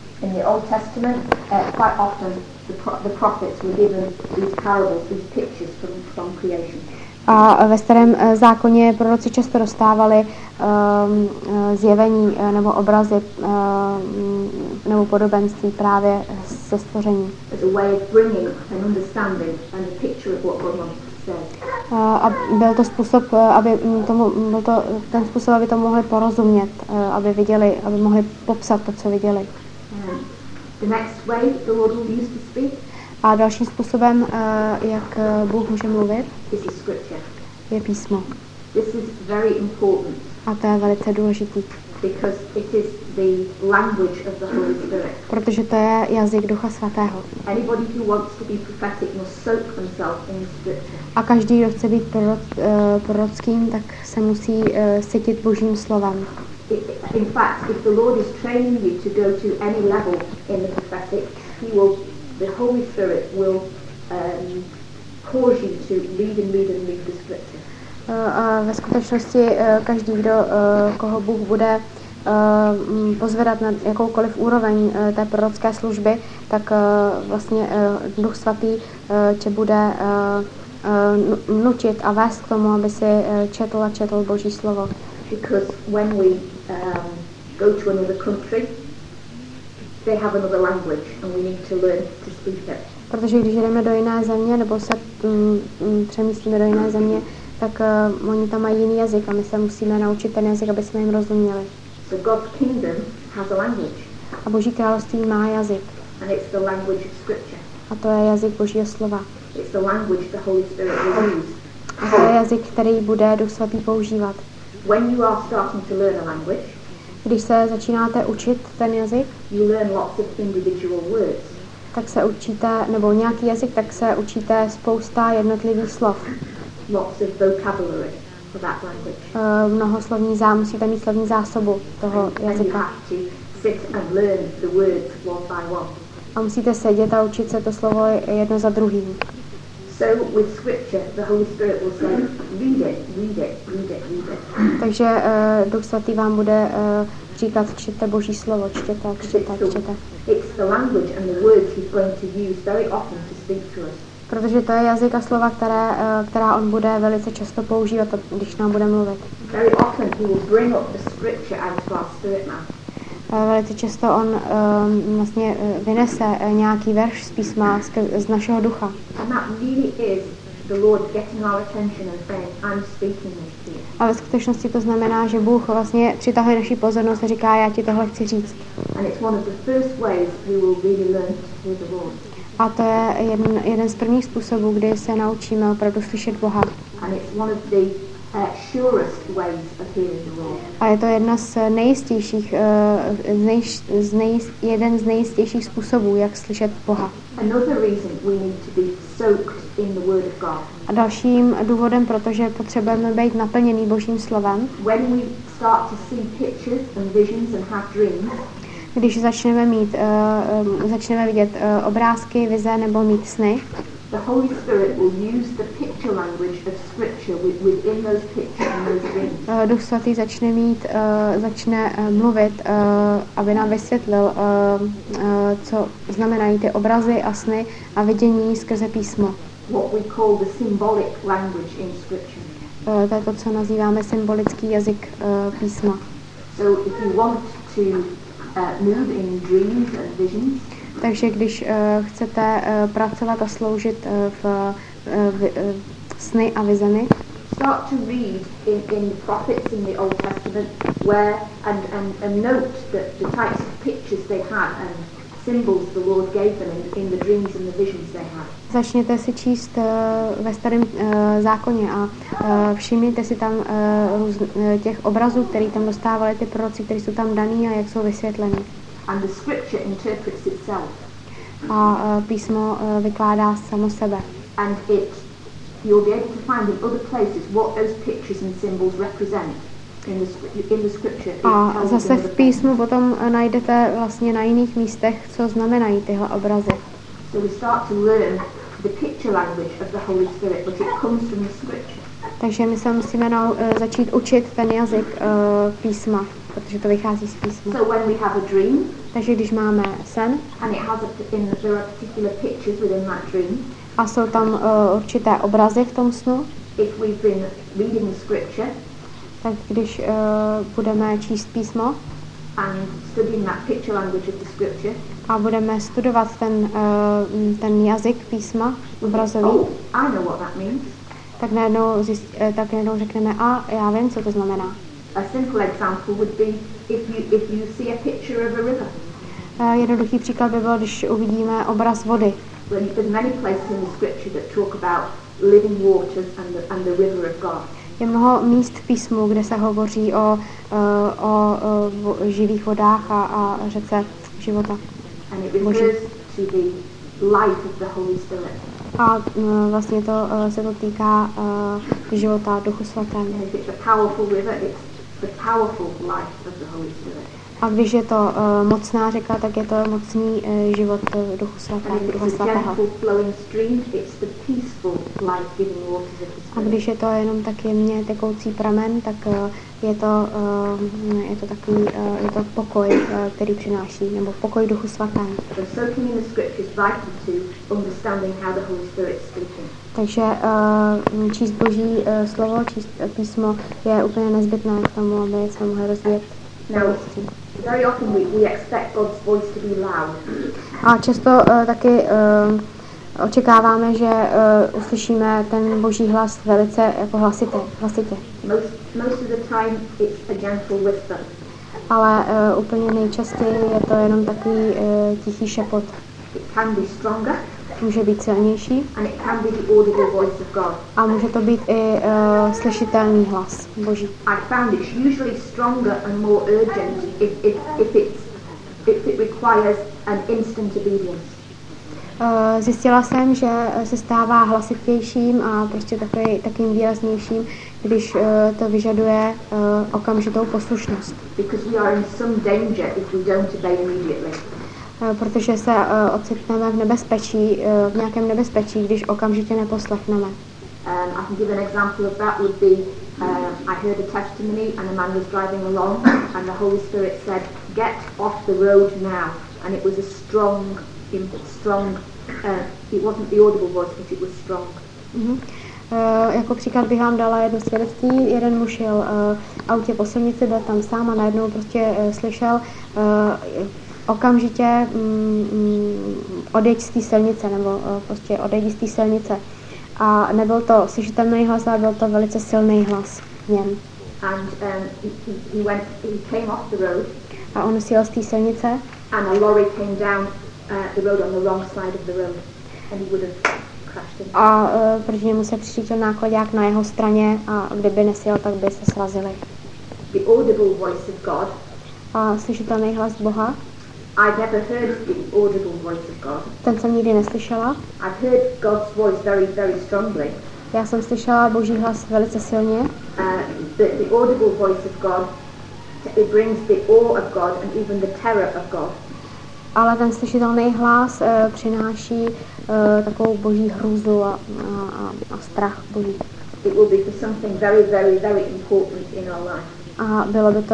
A ve starém uh, zákoně proroci často dostávali um, uh, zjevení uh, nebo obrazy uh, nebo podobenství právě ze stvoření. says. A byl to způsob, aby tomu, byl to ten způsob, aby to mohli porozumět, aby viděli, aby mohli popsat to, co viděli. Um, the next way the Lord will use to speak A dalším způsobem, jak Bůh může mluvit, is the scripture. je písmo. This is very important A to je velice důležitý, because it is the language of the Holy Spirit. protože to je jazyk Ducha Svatého. Anybody who wants to be prophetic must soak themselves in the scripture. A každý, kdo chce být proroc, prorockým, tak se musí uh, sytit Božím slovem. In fact, if the Lord is training you to go to any level in the prophetic, He will, the Holy Spirit will um, cause you to read and read and read the scripture. A ve skutečnosti uh, každý, kdo, uh, koho Bůh bude uh, pozvedat na jakoukoliv úroveň uh, té prorocké služby, tak uh, vlastně uh, Duch Svatý uh, tě bude uh, uh, nutit a vést k tomu, aby si uh, četl a četl Boží slovo. Because when we um, go to another country, they have another language and we need to learn to speak it. Protože když jdeme do jiné země, nebo se mm, mm, přemístíme do jiné země, tak uh, oni tam mají jiný jazyk a my se musíme naučit ten jazyk, aby jsme jim rozuměli. So God's kingdom has a language. A Boží království má jazyk. And it's the language of scripture. A to je jazyk Božího slova. It's the language the Holy Spirit will use. A to je jazyk, který bude Duch Svatý používat. When you are starting to learn a language, když se začínáte učit ten jazyk, you learn lots of individual words. tak se učíte, nebo nějaký jazyk, tak se učíte spousta jednotlivých slov. Lots of vocabulary for that language. Uh, mnoho slovní zá, musíte mít slovní zásobu toho And you jazyka. have to sit and learn the words one by one. A musíte sedět a učit se to slovo jedno za druhým. So with scripture, the Holy Spirit will say, read it, read it, read it, read it. Takže uh, Duch Svatý vám bude uh, říkat, čtěte Boží slovo, čtěte, čtěte, čtěte. It's the language and the words he's going to use very often to speak to us. Protože to je jazyk a slova, které, uh, která on bude velice často používat, když nám bude mluvit. Very often he will bring up the scripture out of our spirit man. Uh, velice často on uh, vlastně uh, vynese uh, nějaký verš z písma z, z našeho ducha. And that really is the Lord getting our attention and saying, I'm speaking this to you. A ve skutečnosti to znamená, že Bůh vlastně přitahuje naši pozornost a říká, já ti tohle chci říct. And it's one of the first ways we will really learn to hear the Lord. A to je jeden, jeden z prvních způsobů, kdy se naučíme opravdu slyšet Boha. And it's one of the uh, surest ways of hearing the Lord. A je to jedna z nejistějších, uh, z nej, z nej, jeden z nejistějších způsobů, jak slyšet Boha. Another reason we need to be soaked in the Word of God. A dalším důvodem, protože potřebujeme být naplněný Božím slovem, When we start to see pictures and visions and have dreams, když začneme mít, uh, um, začneme vidět uh, obrázky, vize nebo mít sny, the Holy Spirit will use the picture language of Scripture wi- within those pictures and those dreams. uh, Duch Svatý začne mít, uh, začne uh, mluvit, uh, aby nám vysvětlil, uh, uh, co znamenají ty obrazy a sny a vidění skrze písmo. What we call the symbolic language in Scripture. Uh, to je to, co nazýváme symbolický jazyk uh, písma. So if you want to uh, move in dreams and visions, Takže když uh, chcete uh, pracovat a sloužit uh, v uh, v, uh, sny a vizemi, start to read in, in the prophets in the Old Testament where and, and, and note that the types of pictures they had and symbols the Lord gave them in, in the dreams and the visions they had. začněte si číst uh, ve starém uh, zákoně a uh, všimněte si tam uh, růz, uh, těch obrazů, které tam dostávali ty proroci, které jsou tam daný a jak jsou vysvětleny. And the Scripture interprets itself. A uh, písmo uh, vykládá samo sebe. And it, you'll be able to find in other places what those pictures and symbols represent in the, scri- in the Scripture. It A tells zase in v other písmu potom uh, najdete vlastně na jiných místech, co znamenají tyhle obrazy. So we start to learn the picture language of the Holy Spirit, but it comes from the Scripture. Takže my se musíme nau, uh, začít učit ten jazyk uh, písma, protože to vychází z písma. So when we have a dream, Takže když máme sen and it has a, in, there are particular pictures within that dream, a jsou tam uh, určité obrazy v tom snu, if we've been reading the Scripture tak když uh, budeme číst písmo and studying that picture language of the Scripture, a budeme studovat ten, uh, ten jazyk písma obrazový, oh, I know what that means. tak najednou, zjist, tak najednou řekneme, a já vím, co to znamená. A simple example would be if you if you see a picture of a river. Uh, jednoduchý příklad by byl, když uvidíme obraz vody. Well, there's many places in the scripture that talk about living waters and the, and the river of God. Je mnoho míst v písmu, kde se hovoří o, uh, o, o živých vodách a, a řece života. And it refers to the life of the Holy Spirit. A uh, vlastně to uh, se to týká uh, života Duchu Svatém. And if it's a powerful river, it's the powerful life of the Holy Spirit. A když je to uh, mocná řeka, tak je to mocný uh, život uh, Duchu Svatého, Ducha Svatého. A když je to jenom tak jemně tekoucí pramen, tak uh, je to uh, je to takový uh, je to pokoj, uh, který přináší, nebo pokoj Duchu Svatého. Takže uh, číst Boží uh, slovo, číst uh, písmo je úplně nezbytné k tomu, aby se mohli rozvíjet. Now, very often we, we expect God's voice to be loud. A často uh, taky uh, očekáváme, že uh, uslyšíme ten Boží hlas velice jako hlasitě. hlasitě. Most, most of the time it's a gentle whisper. Ale uh, úplně nejčastěji je to jenom takový uh, tichý šepot. It can be stronger. Může být silnější. And it can be the audible voice of God. A může to být i uh, slyšitelný hlas Boží. I found it's usually stronger and more urgent if, if, if, it's, if it requires an instant obedience. Uh, zjistila jsem, že se stává hlasitějším a prostě takový, takým výraznějším, když uh, to vyžaduje uh, okamžitou poslušnost. Because we are in some danger if we don't obey immediately. Protože se uh, ocitneme v nebezpečí, uh, v nějakém nebezpečí, když okamžitě neposlechneme. Um, I can give an example of that would be um, I heard a testimony and a man was driving along and the Holy Spirit said, "Get off the road now," and it was a strong, strong. Uh, it wasn't the audible voice, but it was strong. Mm-hmm. Uh, jako příklad bych vám dala jedno svědectví. Jeden muž jel uh, autě po silnici, byl tam sám a najednou prostě uh, slyšel uh, okamžitě mm, mm, odejď z té silnice, nebo uh, prostě odejď z té silnice. A nebyl to slyšitelný hlas, ale byl to velice silný hlas v něm. And um, he, he went, he came off the road. A on sjel z té silnice. And a lorry came down uh, the road on the wrong side of the road, and he would have crashed in. A uh, proti němu se přišel nákladák na jeho straně a kdyby nesjel, tak by se srazili. The audible voice of God. A slyšitelný hlas Boha. I've never heard the audible voice of God. Ten jsem nikdy neslyšela. I've heard God's voice very, very strongly. Já jsem slyšela Boží hlas velice silně. Uh, the, the audible voice of God, it brings the awe of God and even the terror of God. Ale ten slyšitelný hlas uh, přináší uh, takovou Boží hrůzu a, a, a strach Boží. It will be for something very, very, very important in our life. A bylo by to,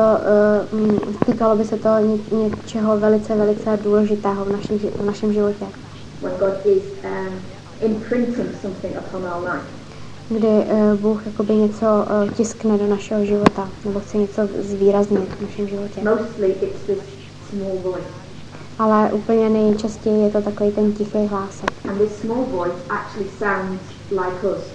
uh, týkalo by se to ně, něčeho velice, velice důležitého v našem, v našem životě. When God is um, imprinting something upon our life. Kdy uh, Bůh jakoby něco uh, tiskne do našeho života, nebo chce něco zvýraznit v našem životě. Mostly it's this small voice. Ale úplně nejčastěji je to takový ten tichý hlásek. And this small voice actually sounds like us.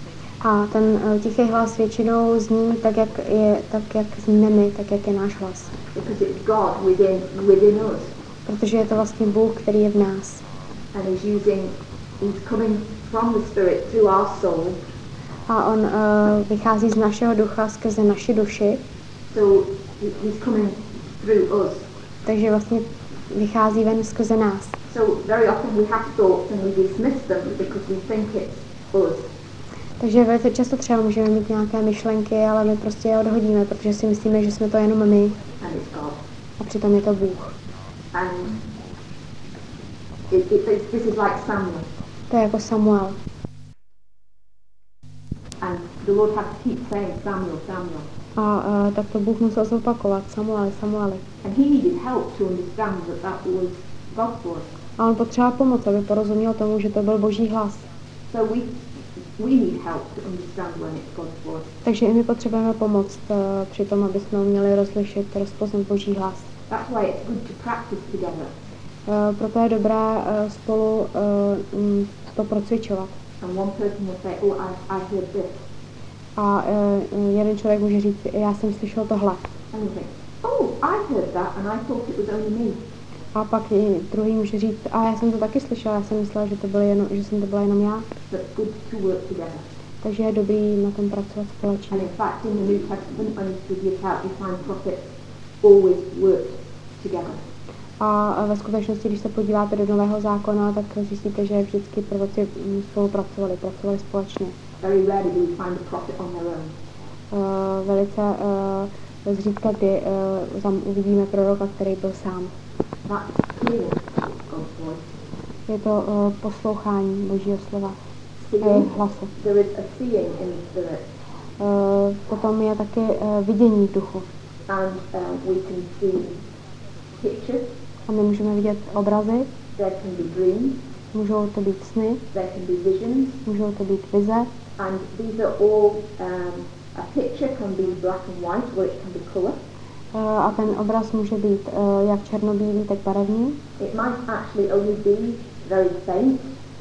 A ten uh, tichý hlas většinou zní tak, jak je, tak, jak zníme my, tak, jak je náš hlas. Because it's God within, within us. Protože je to vlastně Bůh, který je v nás. And he's using, he's coming from the Spirit through our soul. A on uh, vychází z našeho ducha skrze naši duši. So he's coming through us. Takže vlastně vychází ven skrze nás. So very often we have thoughts and we dismiss them because we think it's us. Takže velice často třeba můžeme mít nějaké myšlenky, ale my prostě je odhodíme, protože si myslíme, že jsme to jenom my. And it's God. A přitom je to Bůh. And it, it, it, this is like Samuel. To je jako Samuel. And the Lord had to keep saying Samuel, Samuel. A uh, tak to Bůh musel zopakovat, Samueli, Samueli. And he needed help to understand that that was God's voice. A on potřeboval pomoc, aby porozuměl tomu, že to byl Boží hlas. So we we need help to understand when it's God's voice. Takže i my potřebujeme pomoc uh, při tom, aby jsme měli rozlišit, rozpoznat Boží hlas. That's why it's good to practice together. Uh, proto je dobré uh, spolu uh, um, to procvičovat. And one person will say, oh, I, I heard this. A uh, jeden člověk může říct, já jsem slyšel tohle. And you think, oh, I heard that and I thought it was only me. A pak i druhý může říct, a já jsem to taky slyšel, já jsem myslela, že to byl jenom, že jsem to byla jenom já. But it's good to work together. Takže je dobrý na tom pracovat společně. And in fact, in the New Testament, when you study it out, you find prophets always worked together. A ve skutečnosti, když se podíváte do Nového zákona, tak zjistíte, že vždycky proroci spolupracovali, pracovali společně. Very rarely do we find a prophet on their own. Uh, velice uh, zřídka kdy uh, tam uvidíme proroka, který byl sám. Je to uh, poslouchání Božího slova, uh, hlasu. Uh, potom je taky uh, vidění v duchu. And uh, we can see pictures. A my můžeme vidět obrazy. There can be dreams. Můžou to být sny. There can be visions. Můžou to být vize. And these are all, um, a picture can be black and white, or it can be color. Uh, a ten obraz může být uh, jak černobílý, tak barevný. It might actually only be very faint.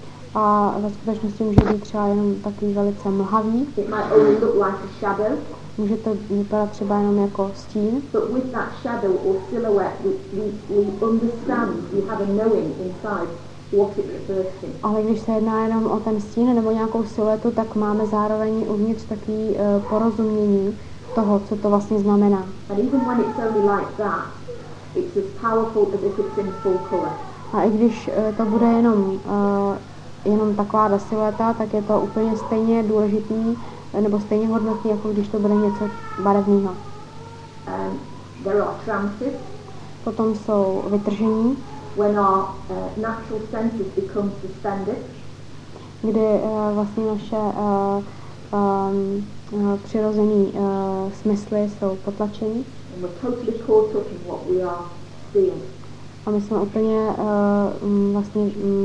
A ve skutečnosti může být třeba jenom takový velice mlhavý. It might only look like a shadow. Může to vypadat třeba jenom jako stín. But with that shadow or silhouette, we, we, we understand, we have a knowing inside what it refers to. Ale když se jedná jenom o ten stín nebo nějakou siluetu, tak máme zároveň uvnitř takový uh, porozumění toho, co to vlastně znamená. And even when it's only like that, it's as powerful as if it's in full color. A i když uh, to bude jenom, uh, jenom taková silueta, tak je to úplně stejně důležitý nebo stejně hodnotný, jako když to bude něco barevného. Um, there are trances. Potom jsou vytržení. When our uh, natural senses become suspended. Kdy uh, vlastně naše uh, um, uh, přirozený uh, smysly jsou potlačeny. And we're totally caught up in what we are seeing. A my jsme úplně uh, um, vlastně um,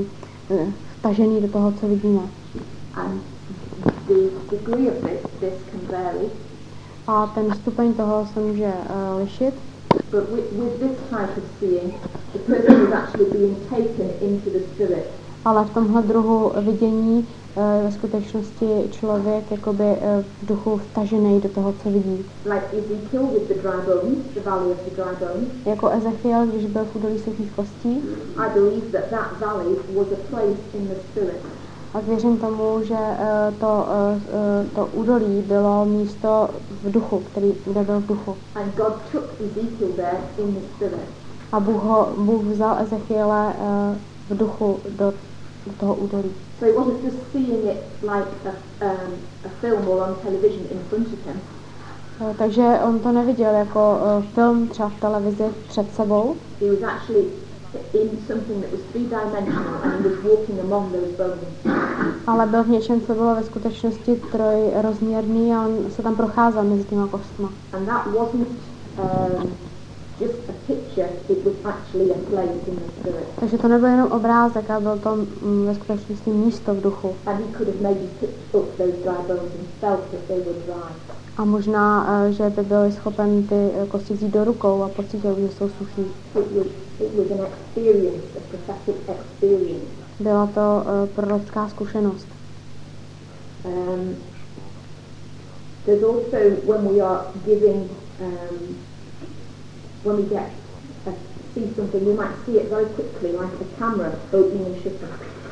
vtažený do toho, co vidíme. And the degree of this, this can vary. A ten stupeň toho se může uh, lišit. But with, with this type of seeing, the person is actually being taken into the spirit. Ale v tomhle druhu vidění uh, ve skutečnosti člověk jakoby uh, v duchu vtažený do toho, co vidí. Like Ezekiel with the dry bones, the valley of the dry bones. Jako Ezechiel, když byl v údolí suchých kostí. I believe that that valley was a place in the spirit. A věřím tomu, že uh, to, uh, to údolí bylo místo v duchu, který, kde byl v duchu. And God took Ezekiel there in the spirit. A Bůh, ho, Bůh vzal Ezechiele uh, v duchu do, do toho údolí. So he wasn't just seeing it like a, um, a film or on television in front of him. Uh, takže on to neviděl jako uh, film třeba v televizi před sebou. He was actually in something that was three-dimensional and he was walking among those bones. Ale byl v něčem, co bylo ve skutečnosti trojrozměrný a on se tam procházel mezi těma kostma. And that wasn't um, just a picture, it was actually a place in the spirit. Takže to nebyl jenom obrázek, ale bylo to mm, ve skutečnosti místo v duchu. And he could have maybe picked up those dry bones and felt that they were dry. A možná, že by byl schopen ty kosti vzít do rukou a pocítil, že jsou suchý. It was, it was an experience, a prophetic experience. Byla to uh, prorocká zkušenost. Um, there's also when we are giving, um, when we get uh, see something, we might see it very quickly, like a camera opening and shutting.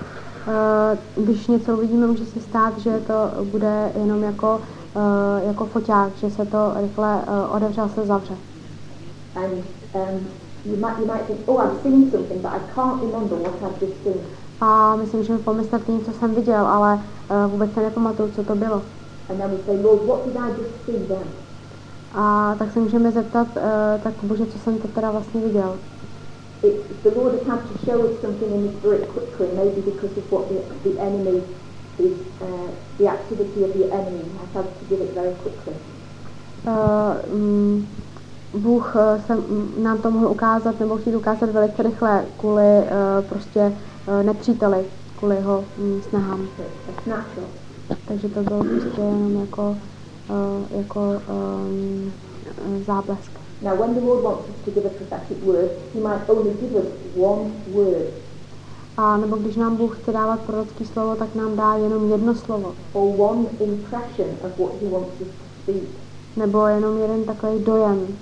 Uh, když něco uvidíme, může se stát, že to bude jenom jako Uh, jako foťák, že se to rychle uh, odevře a se zavře. And um, you might you might think, oh, I've seen something, but I can't remember what I've just seen. A myslím, že mi pomyslete něco jsem viděl, ale uh, vůbec se nepamatuju, co to bylo. And then we say, Lord, what did I just see then? A tak se můžeme zeptat, uh, tak Bože, co jsem to teda vlastně viděl? It, the Lord has had to show us something in the spirit quickly, maybe because of what the, the enemy is, uh, the activity of the enemy has had to give it very quickly. Uh, um, Bůh uh, se, um, nám to mohl ukázat, nebo chtít ukázat velice rychle kvůli uh, prostě uh, nepříteli, kvůli jeho um, snahám. Takže to bylo prostě jenom jako, uh, jako um, záblesk. Now when the Lord wants us to give a prophetic word, he might only give us one word. A nebo když nám Bůh chce dávat prorocké slovo, tak nám dá jenom jedno slovo. or one impression of what he wants us to speak. Nebo jenom jeden takový dojem uh,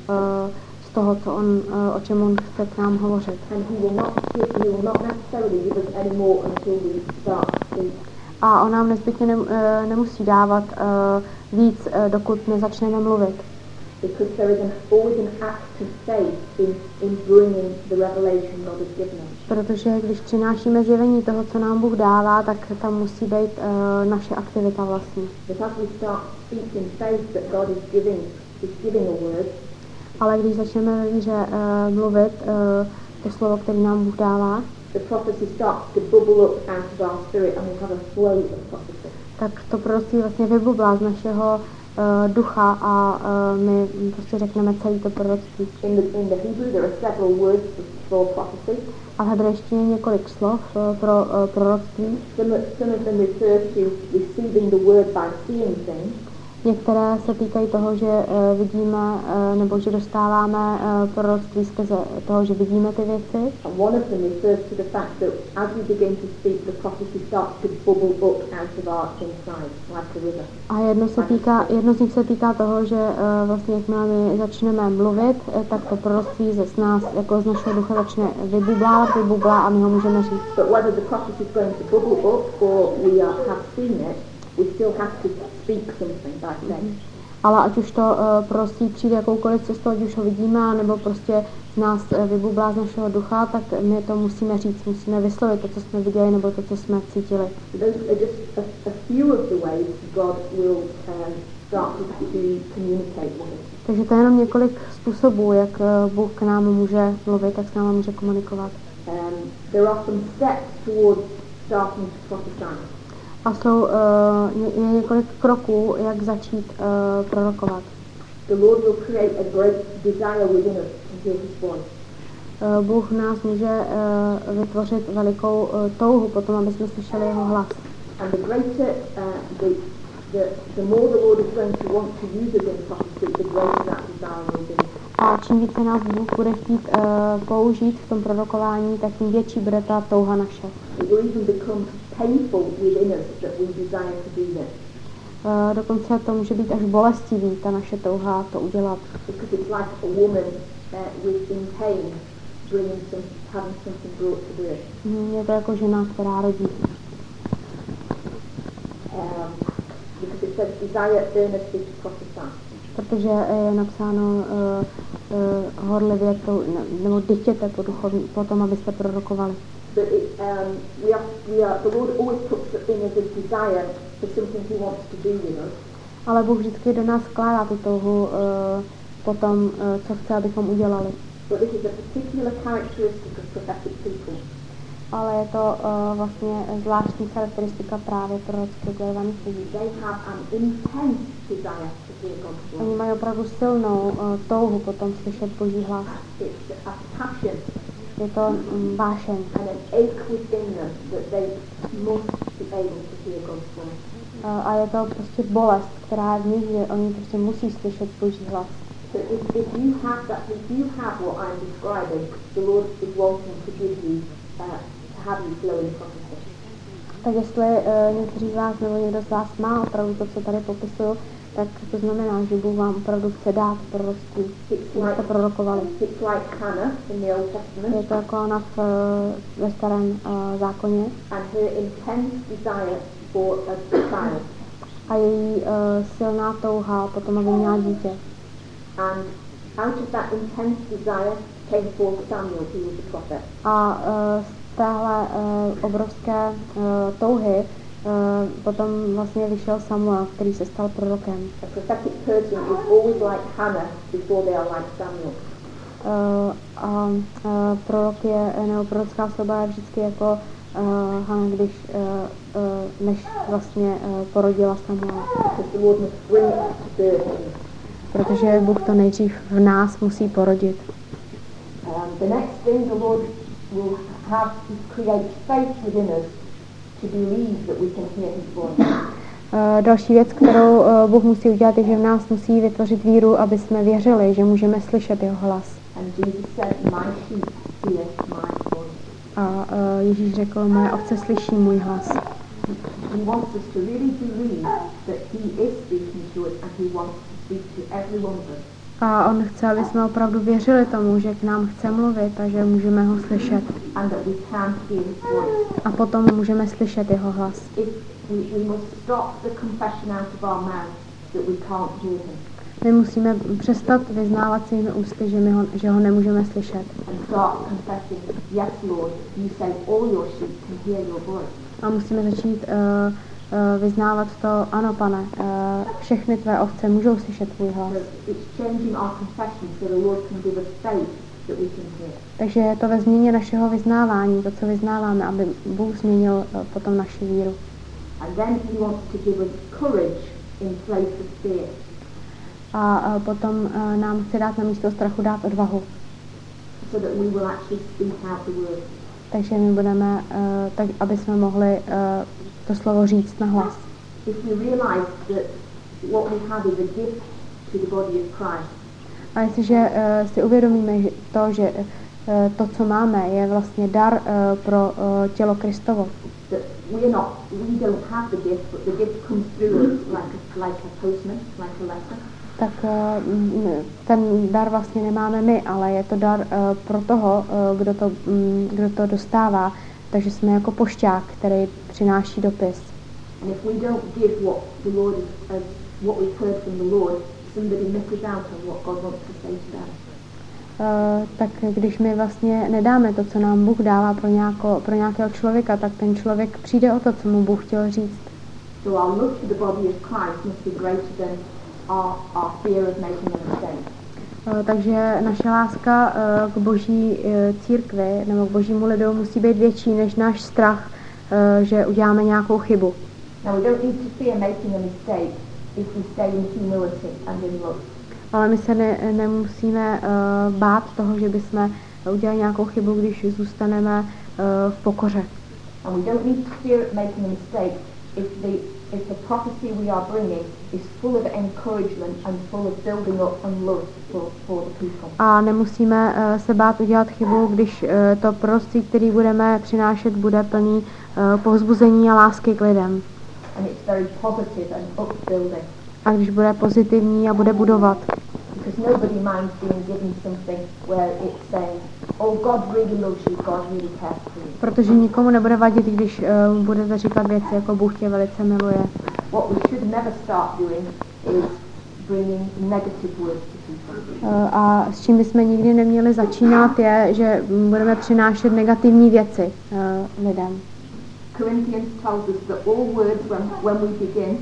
z toho, co on, uh, o čem on chce k nám hovořit. And he will not give, he will not necessarily give us any more until we start to speak. A on nám nezbytně ne, uh, nemusí dávat uh, víc, uh, dokud nezačneme mluvit. Because there is an, always an act of faith in, in bringing the revelation God has given us. Protože když přinášíme zjevení toho, co nám Bůh dává, tak tam musí být uh, naše aktivita vlastní. But as we start to speak in faith that God is giving, is giving a word, Ale když začneme ve víře uh, mluvit uh, to slovo, které nám Bůh dává, the prophecy starts to bubble up out of our spirit and we have a flow of prophecy. tak to proroctví vlastně vybublá z našeho uh, ducha a uh, my prostě řekneme celý to proroctví. In the, in the Hebrew there are several words for, for prophecy. A v hebrejštině několik slov uh, pro uh, proroctví. Some, some of them refer to receiving the word by seeing things. Některé se týkají toho, že uh, vidíme, uh, nebo že dostáváme uh, proroctví skrze toho, že vidíme ty věci. And one of them refers to the fact that as we begin to speak, the prophecy starts to bubble up out of our inside, like a river. A jedno, se týká, jedno z nich se týká toho, že uh, vlastně jakmile my začneme mluvit, uh, tak to proroctví ze z nás, jako z našeho ducha začne vybublávat, vybublá a my ho můžeme říct. But whether the prophecy is going to bubble up or we are, have seen it, we still have to speak something by faith. Ale ať už to uh, proroctví přijde jakoukoliv cestou, ať už ho vidíme, nebo prostě z nás uh, vybublá z našeho ducha, tak my to musíme říct, musíme vyslovit to, co jsme viděli, nebo to, co jsme cítili. Those are just a, a few of the ways God will um, start to, to communicate with us. Takže to je jenom několik způsobů, jak uh, Bůh k nám může mluvit, jak s námi může komunikovat. Um, there are some steps towards starting to prophesy. A jsou uh, ně, je několik kroků, jak začít uh, prorokovat. The Lord will create a great desire within us to hear His voice. Uh, Bůh v nás může uh, vytvořit velikou uh, touhu potom, aby jsme slyšeli jeho hlas. And the greater, uh, the, the, the more the Lord is going to want to use us in prophecy, the greater that desire will be. A čím více nás Bůh bude chtít uh, použít v tom prorokování, tak tím větší bude ta touha naše. It will even become painful within us that we desire to do this. Uh, dokonce to může být až bolestivý, ta naše touha to udělat. Because it's like a woman uh, with in pain bringing some, having something brought to birth. Mm, je to jako žena, která rodí. Um, because it says desire earnestly to prophesy. Protože je napsáno uh, uh, horlivě, to, ne, nebo dychtěte po, duchovní, po tom, abyste prorokovali. But it, um, we are, we are, the Lord always puts in us a desire for something He wants to do with us. Ale Bůh vždycky do nás vkládá tu touhu uh, po tom, uh, co chce, abychom udělali. But this is a particular characteristic of prophetic people. Ale je to uh, vlastně zvláštní charakteristika právě prorocky obdarovaných lidí. They have an intense desire to hear God's voice. Oni mají opravdu silnou uh, touhu potom slyšet Boží hlas. It's a passion Je to um, vášeň. and an ache within them that they must be able to hear God's voice. Uh, a je to prostě bolest, která je v nich, že oni prostě musí slyšet Boží hlas. So if, if you have that, if you have what I'm describing, the Lord is wanting to give you, uh, to have you flow in prophecy. Tak jestli uh, někteří z vás nebo někdo z vás má opravdu to, co tady popisuju, tak to znamená, že Bůh vám opravdu chce dát proroctví, abyste prorokovali. It's like Hannah in the Old Testament. Je to jako ona v, ve starém uh, zákoně And her intense desire for a child. a její uh, silná touha potom, aby měla dítě. And out of that intense desire came forth Samuel, who was a prophet. A uh, z téhle uh, obrovské uh, touhy uh, potom vlastně vyšel Samuel, který se stal prorokem. A prophetic person is always like Hannah before they are like Samuel. Uh, a uh, prorok je, nebo prorocká osoba je vždycky jako uh, Hana, když uh, uh, než vlastně uh, porodila Samuela. Because the Lord must bring it to birth. Protože Bůh to nejdřív v nás musí porodit. Um, the next thing the Lord will have to create faith within us to believe that we can hear His voice. Uh, další věc, kterou uh, Bůh musí udělat, je, že v nás musí vytvořit víru, aby jsme věřili, že můžeme slyšet jeho hlas. And Jesus said, "My sheep hear my voice." A uh, Ježíš řekl, moje ovce slyší můj hlas. He wants us to really believe that he is speaking to us and he wants to speak to every one of us. A on chce, aby jsme opravdu věřili tomu, že k nám chce mluvit a že můžeme ho slyšet. And that we can hear his voice. A potom můžeme slyšet jeho hlas. If we, we must stop the confession out of our mouth that we can't hear him. My musíme přestat vyznávat svými ústy, že, my ho, že ho nemůžeme slyšet. And start confessing, yes Lord, you say all your sheep can hear your voice. A musíme začít uh, uh, vyznávat to, ano pane, uh, všechny tvé ovce můžou slyšet tvůj hlas. So it's changing our confession so the Lord can give us faith that we can hear. Takže je to ve změně našeho vyznávání, to, co vyznáváme, aby Bůh změnil uh, potom naši víru. And then he wants to give us courage in place of fear. A uh, potom uh, nám chce dát na místo strachu dát odvahu. So that we will actually speak out the word. Takže my budeme, uh, tak, aby jsme mohli uh, to slovo říct na hlas. If we realize that what we have is a gift to the body of Christ. A jestliže uh, si uvědomíme že to, že uh, to, co máme, je vlastně dar uh, pro uh, tělo Kristovo. That we are not, we don't have the gift, but the gift comes through us like a, like a postman, like a letter. Tak uh, ten dar vlastně nemáme my, ale je to dar uh, pro toho, uh, kdo, to, um, kdo to dostává. Takže jsme jako pošťák, který přináší dopis. And if we don't give what the Lord is, uh, what we've heard from the Lord, somebody misses out on what God wants to say to them. Uh, tak když my vlastně nedáme to, co nám Bůh dává pro, nějako, pro nějakého člověka, tak ten člověk přijde o to, co mu Bůh chtěl říct. So our love for the body of Christ must be greater than our, our fear of making a mistake. Uh, takže naše láska uh, k boží uh, církvi nebo k božímu lidu musí být větší než náš strach, uh, že uděláme nějakou chybu. Now we don't need to fear making a mistake if we stay in humility and in love. Ale my se ne, nemusíme uh, bát toho, že bychom udělali nějakou chybu, když zůstaneme uh, v pokoře. And we don't need to fear making a mistake if the if the prophecy we are bringing is full of encouragement and full of building up and love for, for the people. A nemusíme uh, se bát udělat chybu, když uh, to proroctví, který budeme přinášet, bude plný uh, povzbuzení a lásky k lidem. And it's very positive and upbuilding. A když bude pozitivní a bude budovat. Because nobody minds being given something where it's saying, oh, God really loves you, God really cares for you. Protože nikomu nebude vadit, když uh, budete říkat věci, jako Bůh tě velice miluje. What we should never start doing is bringing negative words to people. Uh, a s čím bychom nikdy neměli začínat, je, že budeme přinášet negativní věci uh, lidem. Corinthians tells us that all words, when, when we begin,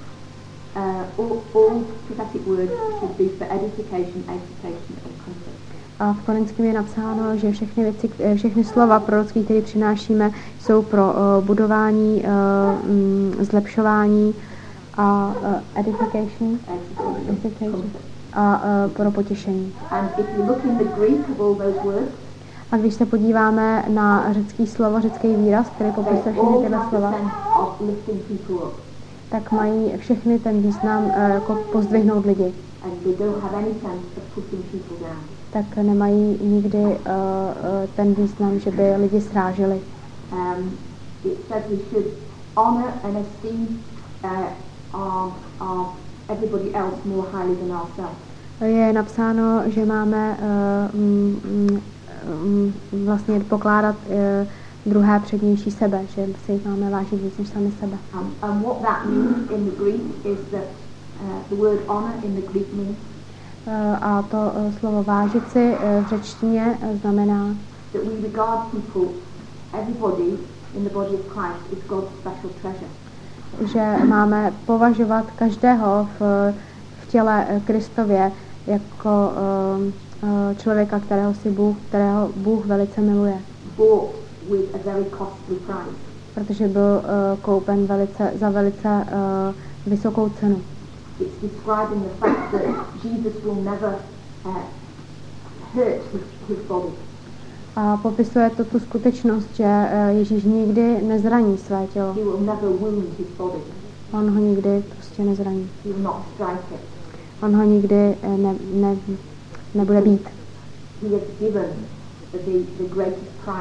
uh, all, all prophetic words should be for edification, edification and comfort. A v Korinském je napsáno, že všechny věci, všechny slova prorocké, které přinášíme, jsou pro uh, budování, uh, um, zlepšování a uh, edification, edification a uh, pro potěšení. And if you look in the Greek of all those words, a když se podíváme na řecký slovo, řecký výraz, který popisuje všechny tyhle slova, tak mají všechny ten význam uh, jako pozdvihnout lidi. Tak nemají nikdy uh, uh, ten význam, že by lidi sráželi. Um, it says we should honor and esteem uh, our, our everybody else more highly than ourselves. Je napsáno, že máme uh, mm, mm, vlastně pokládat uh, druhé přednější sebe, že si jich máme vážit víc než sami sebe. Um, and what that means in the Greek is that uh, the word honor in the Greek means Uh, a to uh, slovo vážit si uh, v řečtině uh, znamená, that we regard people, everybody in the body of Christ is God's special treasure. Že máme považovat každého v, v těle uh, Kristově jako uh, uh, člověka, kterého si Bůh, kterého Bůh velice miluje. Bought with a very costly price. Protože byl uh, koupen velice, za velice uh, vysokou cenu. It's describing the fact that Jesus will never uh, hurt his, his body. A popisuje to tu skutečnost, že uh, Ježíš nikdy nezraní své tělo. He will never wound his body. On ho nikdy prostě nezraní. He will not strike it. On ho nikdy uh, ne, ne, nebude bít. He has given the, the greatest price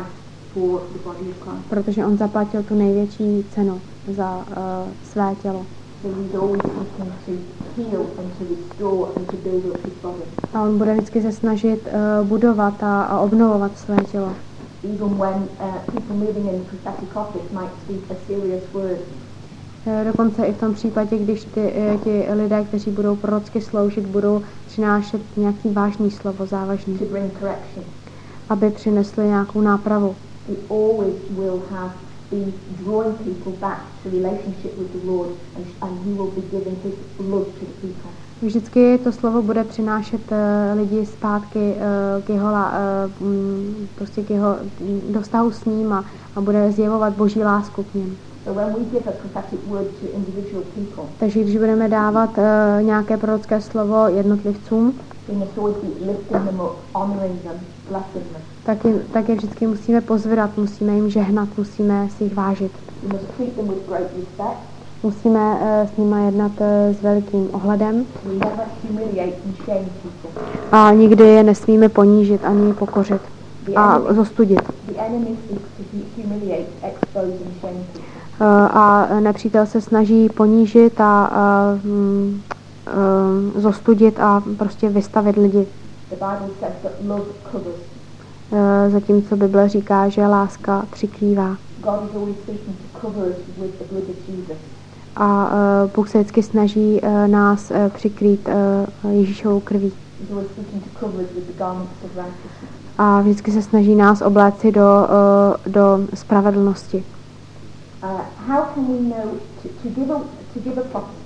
for the body of Christ. protože on zaplatil tu největší cenu za uh, své tělo. So he's always seeking to heal and to restore and to build up his body. A on bude vždycky se snažit uh, budovat a, a obnovovat své tělo. Even when uh, people moving in prophetic office might speak a serious word. Dokonce i v tom případě, když ty, ti lidé, kteří budou prorocky sloužit, budou přinášet nějaký vážný slovo, závažný, to bring correction. aby přinesli nějakou nápravu. He always will have been drawing people back to relationship with the Lord, and, and he will be giving his love to the people. Vždycky to slovo bude přinášet uh, lidi zpátky uh, k jeho, uh, prostě k jeho, do vztahu s ním a, a bude zjevovat Boží lásku k něm. So when we give a prophetic word to individual people, takže když budeme dávat uh, nějaké prorocké slovo jednotlivcům, we must always be lifting them up, honoring them, blessing them. Tak je, tak je vždycky musíme pozvedat, musíme jim žehnat, musíme si jich vážit. We must treat them with great respect. Musíme uh, s nimi jednat uh, s velikým ohledem. We never humiliate and shame people. A nikdy je nesmíme ponížit ani pokořit a zostudit. The enemy seeks to humiliate, expose and shame people. Uh, a nepřítel se snaží ponížit a uh, um, uh, zostudit a prostě vystavit lidi. The Bible says that love covers. Uh, zatímco Bible říká, že láska přikrývá. God is always seeking to cover us with the blood of Jesus. A uh, Bůh se vždycky snaží uh, nás uh, přikrýt uh, Ježíšovou krví. He's always seeking to cover us with the garments of righteousness. A vždycky se snaží nás obléci do, uh, do spravedlnosti. Uh, how can we know to, to give a to give a prophecy?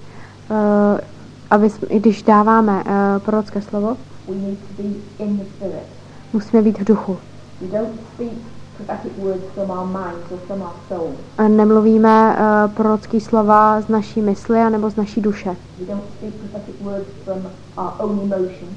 Uh, aby, když dáváme uh, prorocké slovo, we need to be in the spirit. musíme být v duchu. We don't speak prophetic words from our minds or from our soul. A nemluvíme uh, prorocké slova z naší mysli anebo z naší duše. We don't speak prophetic words from our own emotions.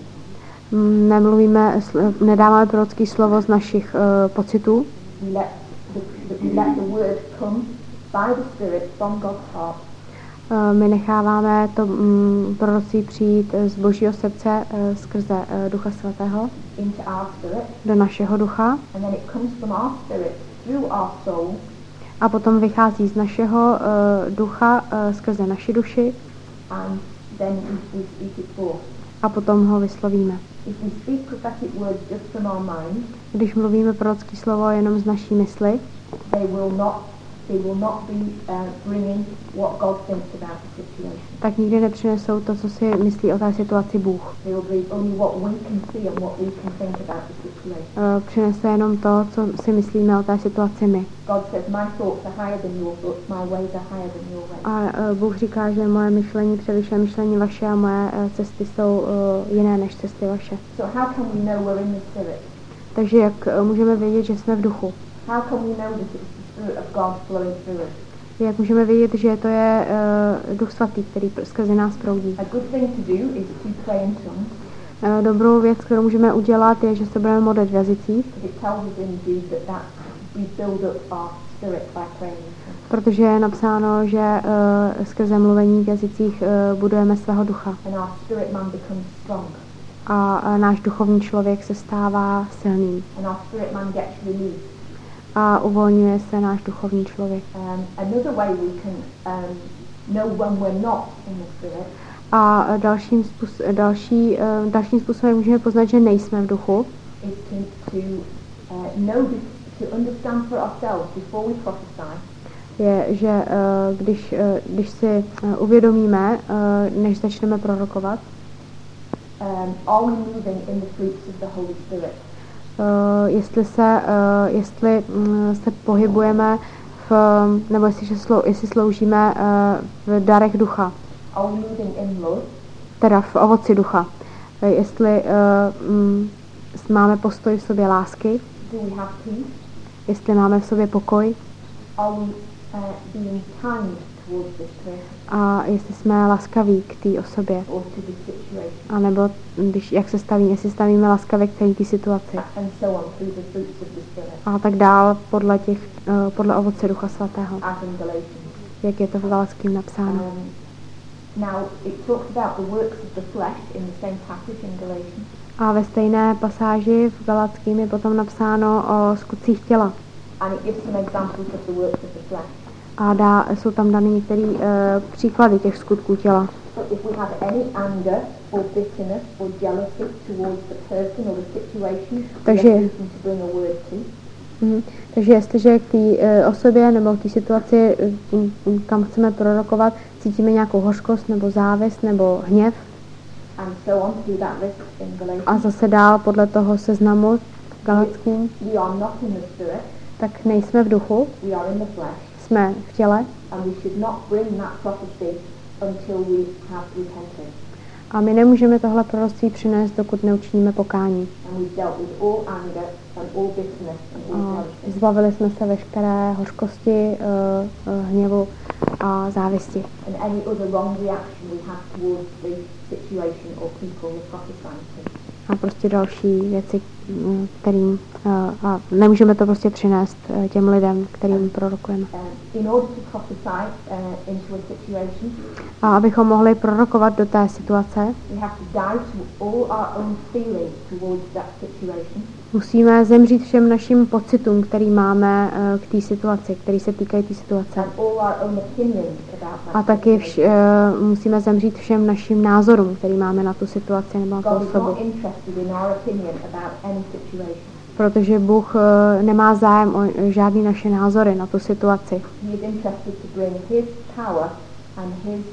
Mm, Nemluvíme, sl- nedáváme prorocké slovo z našich uh, pocitů. We let the, the, we let the word come by the Spirit from God's heart. Uh, my necháváme to um, proroctví přijít z Božího srdce uh, skrze uh, Ducha Svatého Into our spirit, do našeho ducha and then it comes from our spirit through our soul, a potom vychází z našeho uh, ducha uh, skrze naši duši and then we, we speak it forth. a potom ho vyslovíme. If we speak prophetic words just from our mind, Když mluvíme prorocké slovo jenom z naší mysli, they will not they will not be uh, bringing what God thinks about the situation. tak nikdy nepřinesou to, co si myslí o té situaci Bůh. They will bring only what we can see and what we can think about the situation. Uh, přinese jenom to, co si myslíme o té situaci my. God says, my thoughts are higher than your thoughts, my ways are higher than your ways. A uh, Bůh říká, že moje myšlení převyšuje myšlení vaše a moje uh, cesty jsou uh, jiné než cesty vaše. So how can we know we're in the Spirit? Takže jak uh, můžeme vědět, že jsme v duchu? How can we know that it's the Spirit of God flowing through us? Jak můžeme vědět, že to je uh, Duch Svatý, který pr- skrze nás proudí? A good thing to do is to pray in tongues. Uh, dobrou věc, kterou můžeme udělat, je, že se budeme modlit v jazycích, Because it tells us in Jude that, that we build up our spirit by praying in tongues. protože je napsáno, že uh, skrze mluvení v jazycích uh, budujeme svého ducha. And our spirit man becomes strong. A, a náš duchovní člověk se stává silným. And our spirit man gets released. A uvolňuje se náš duchovní člověk. Um, another way we can um, know when we're not in the Spirit A dalším, způsob, další, uh, dalším způsobem můžeme poznat, že nejsme v duchu, is to, to uh, know, this, to understand for ourselves before we prophesy. je, že uh, když, uh, když si uh, uvědomíme, uh, než začneme prorokovat, Um, are we moving in the fruits of the Holy Spirit? uh, jestli, se, uh, jestli um, se pohybujeme v, nebo jestli, že slou, jestli sloužíme uh, v darech ducha, Are we moving in love? teda v ovoci ducha. Uh, jestli uh, um, máme postoj v sobě lásky, Do we have peace? jestli máme v sobě pokoj Are we uh, being kind towards this person a jestli jsme laskaví k té osobě. or to the situation? A nebo když, jak se staví, jestli stavíme laskavě k celé té situaci. And so on through the fruits of the Spirit, A tak dál podle, těch, uh, podle ovoce Ducha Svatého, as in Galatians. jak je to v Galackým napsáno. Um, now, it talks about the works of the flesh in the same passage in Galatians. A ve stejné pasáži v Galackým je potom napsáno o skutcích těla. And it gives some examples of the works of the flesh. A dá, jsou tam dány některé uh, příklady těch skutků těla. So if we have any anger or bitterness or jealousy towards the person or the situation, Takže, we have reason to bring a word to. Mm, takže jestliže k té uh, osobě nebo k té situaci, uh, kam chceme prorokovat, cítíme nějakou hořkost nebo závist nebo hněv, and so on through that list in Galatians. A zase dál podle toho seznamu Galackým, We are not in the spirit, tak nejsme v duchu, we are in the flesh, jsme v těle and we should not bring that prophecy until we have repented. a my nemůžeme tohle proroctví přinést, dokud neučiníme pokání. And we've dealt with all anger and all bitterness and all A jealousy. zbavili jsme se veškeré hořkosti, uh, uh, hněvu a závisti. And any other wrong reaction we have towards the situation or people we're prophesying to. A prostě další věci, mm, kterým uh, a nemůžeme to prostě přinést uh, těm lidem, kterým prorokujeme. Um, in order to prophesy uh, into a situation, A abychom mohli prorokovat do té situace, we have to die to all our own feelings towards that situation. musíme zemřít všem našim pocitům, který máme uh, k té situaci, který se týkají té situace. And all our own opinions about that A taky vš, situation. uh, musíme zemřít všem našim názorům, který máme na tu situaci nebo na tu God is osobu. not interested in our opinion about any situation. Protože Bůh uh, nemá zájem o žádný naše názory na tu situaci. He is interested to bring his power and his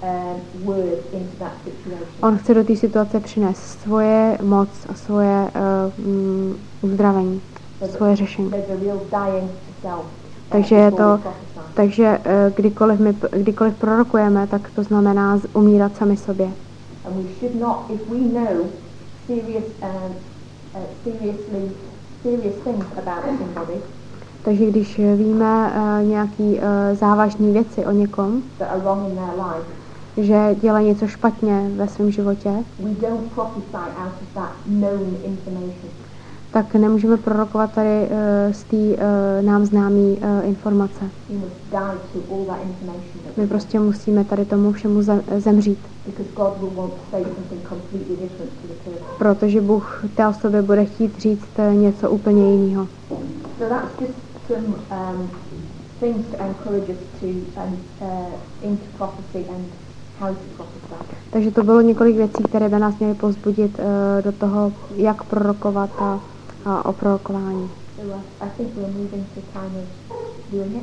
um, word into that situation. On chce do té situace přinést svoje moc a svoje uh, um, uzdravení, svoje řešení. There's a real dying to self. uh, Takže je before we to, prophesy. takže uh, kdykoliv, my, kdykoliv prorokujeme, tak to znamená z- umírat sami sobě. And we should not, if we know serious, um, uh, seriously, serious things about somebody Takže když víme uh, nějaký uh, závažný věci o někom, that are wrong in their life, že dělá něco špatně ve svém životě, we don't prophesy out of that known information. tak nemůžeme prorokovat tady uh, z té uh, nám známé uh, informace. We must die to all that information. That My we prostě musíme tady tomu všemu ze- zemřít, Because God will want to say something completely different to the person. protože Bůh té osobě bude chtít říct uh, něco úplně jiného. So that's just some um, things to encourage us to um, uh, into prophecy and how to prophesy. Takže to bylo několik věcí, které by nás měly povzbudit uh, do toho, jak prorokovat a, a o prorokování. So uh, I think we're moving to kind of doing it.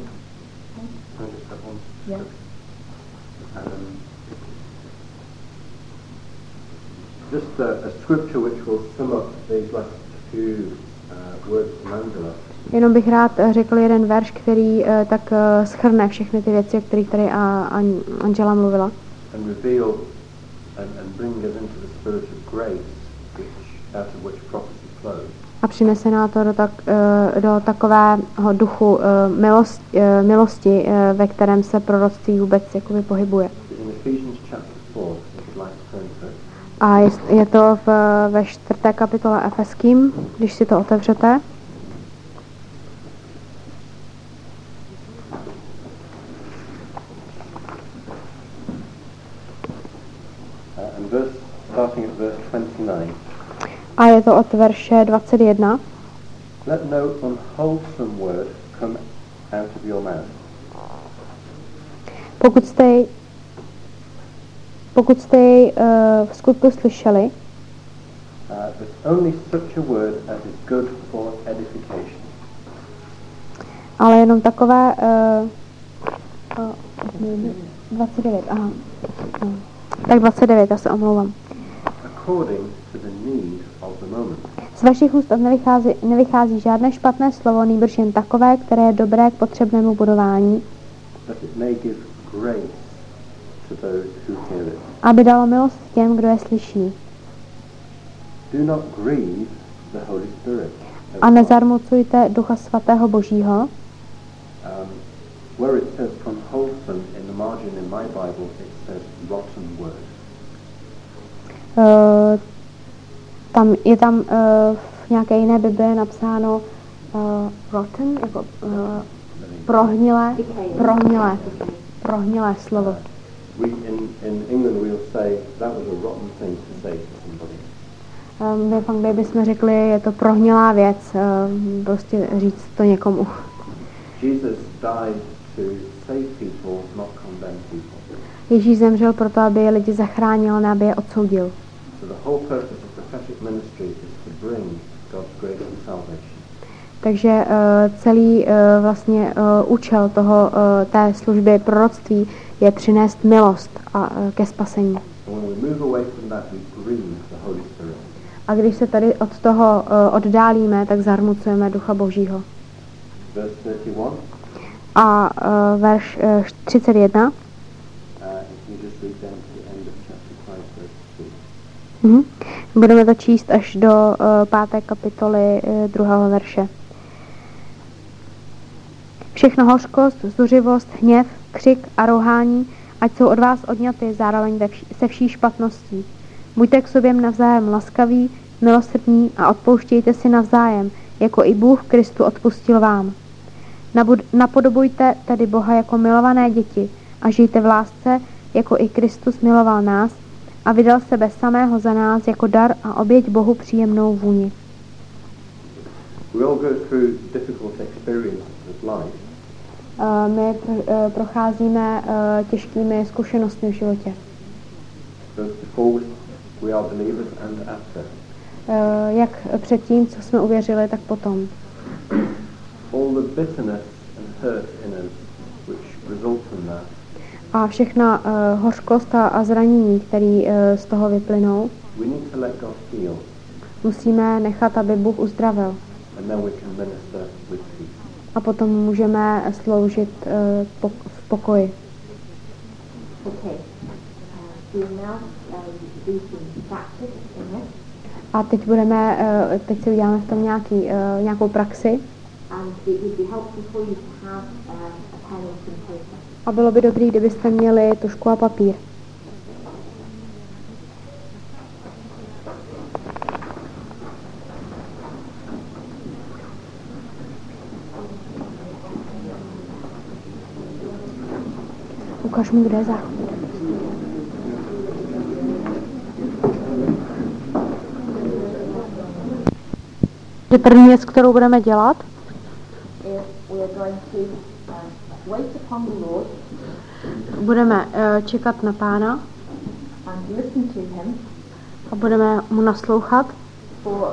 Can I just have one? Yeah. Um, just a, a scripture which will sum up these last few uh, words from Angela. Jenom bych rád uh, řekl jeden verš, který uh, tak uh, shrne všechny ty věci, o kterých tady uh, An- Angela mluvila. And reveal and, and bring us into the spirit of grace, which out of which prophecy flows. A přinese nás to do, tak, uh, do takového duchu uh, milost, uh, milosti, uh, ve kterém se proroctví vůbec jakoby pohybuje. It's in Ephesians chapter four, if you'd like to turn to it. A je, je to v, ve čtvrté kapitole Efeským, když si to otevřete. Uh, and verse, starting at verse twenty-nine. A je to od verše dvacet jedna. Let no unwholesome word come out of your mouth, Pokud jste jej, pokud jste jej uh, v skutku slyšeli, uh, but only such a word as is good for edification. ale jenom takové uh, uh, dvacet devět, aha. No. Tak dvacet devět, já se omlouvám. According to the need of the moment. Z vašich úst nevychází, nevychází žádné špatné slovo, nýbrž jen takové, které je dobré k potřebnému budování, that it may give grace to those who hear it. aby dalo milost těm, kdo je slyší. Do not grieve the Holy Spirit. A nezarmucujte Ducha Svatého Božího. Um, where it says unwholesome in the margin in my Bible, it says rotten word. Uh, tam je tam uh, v nějaké jiné Bibli napsáno uh, rotten, jako uh, prohnilé, prohnilé, prohnilé slovo. We in, in England we'll say that was a rotten thing to say to somebody. My v Anglii bychom řekli, je to prohnilá věc, prostě říct to někomu. Jesus died to save people, not condemn people. Ježíš zemřel proto, aby lidi zachránil, ne aby je odsoudil. So the whole purpose of prophetic ministry is to bring God's grace and salvation. Takže uh, celý uh, vlastně uh, účel toho uh, té služby proroctví je přinést milost a uh, ke spasení. A když se tady od toho uh, oddálíme, tak zarmucujeme Ducha Božího. A uh, verš uh, třicet jedna. Mhm. Budeme to číst až do uh, páté kapitoly uh, druhého verše. Všechno hořkost, zuřivost, hněv, křik a rouhání, ať jsou od vás odňaty zároveň se vší špatností. Buďte k sobě navzájem laskaví, milosrdní a odpouštějte si navzájem, jako i Bůh Kristu odpustil vám. Napodobujte tedy Boha jako milované děti a žijte v lásce, jako i Kristus miloval nás a vydal sebe samého za nás jako dar a oběť Bohu příjemnou vůni. We all go through difficult experiences of life. Uh, my pro, uh, procházíme uh, těžkými zkušenostmi v životě. Both before we are believers and after. Uh, jak předtím, co jsme uvěřili, tak potom. All the bitterness and hurt in us which result from that. A všechna uh, hořkost a zranění, které uh, z toho vyplynou, we need to let God heal. Musíme nechat, aby Bůh uzdravil. And then we can minister with peace. A potom můžeme sloužit uh, po, v pokoji. Okay. Uh, now, uh, practice in it. A teď budeme, uh, teď si uděláme v tom nějaký, uh, nějakou praxi. And it would be helpful for you to have uh, a pen and some paper. A bylo by dobré, kdybyste měli tužku a papír. Ukaž mi, kde je záchod. První věc, kterou budeme dělat, budeme uh, čekat na Pána a budeme mu naslouchat, uh,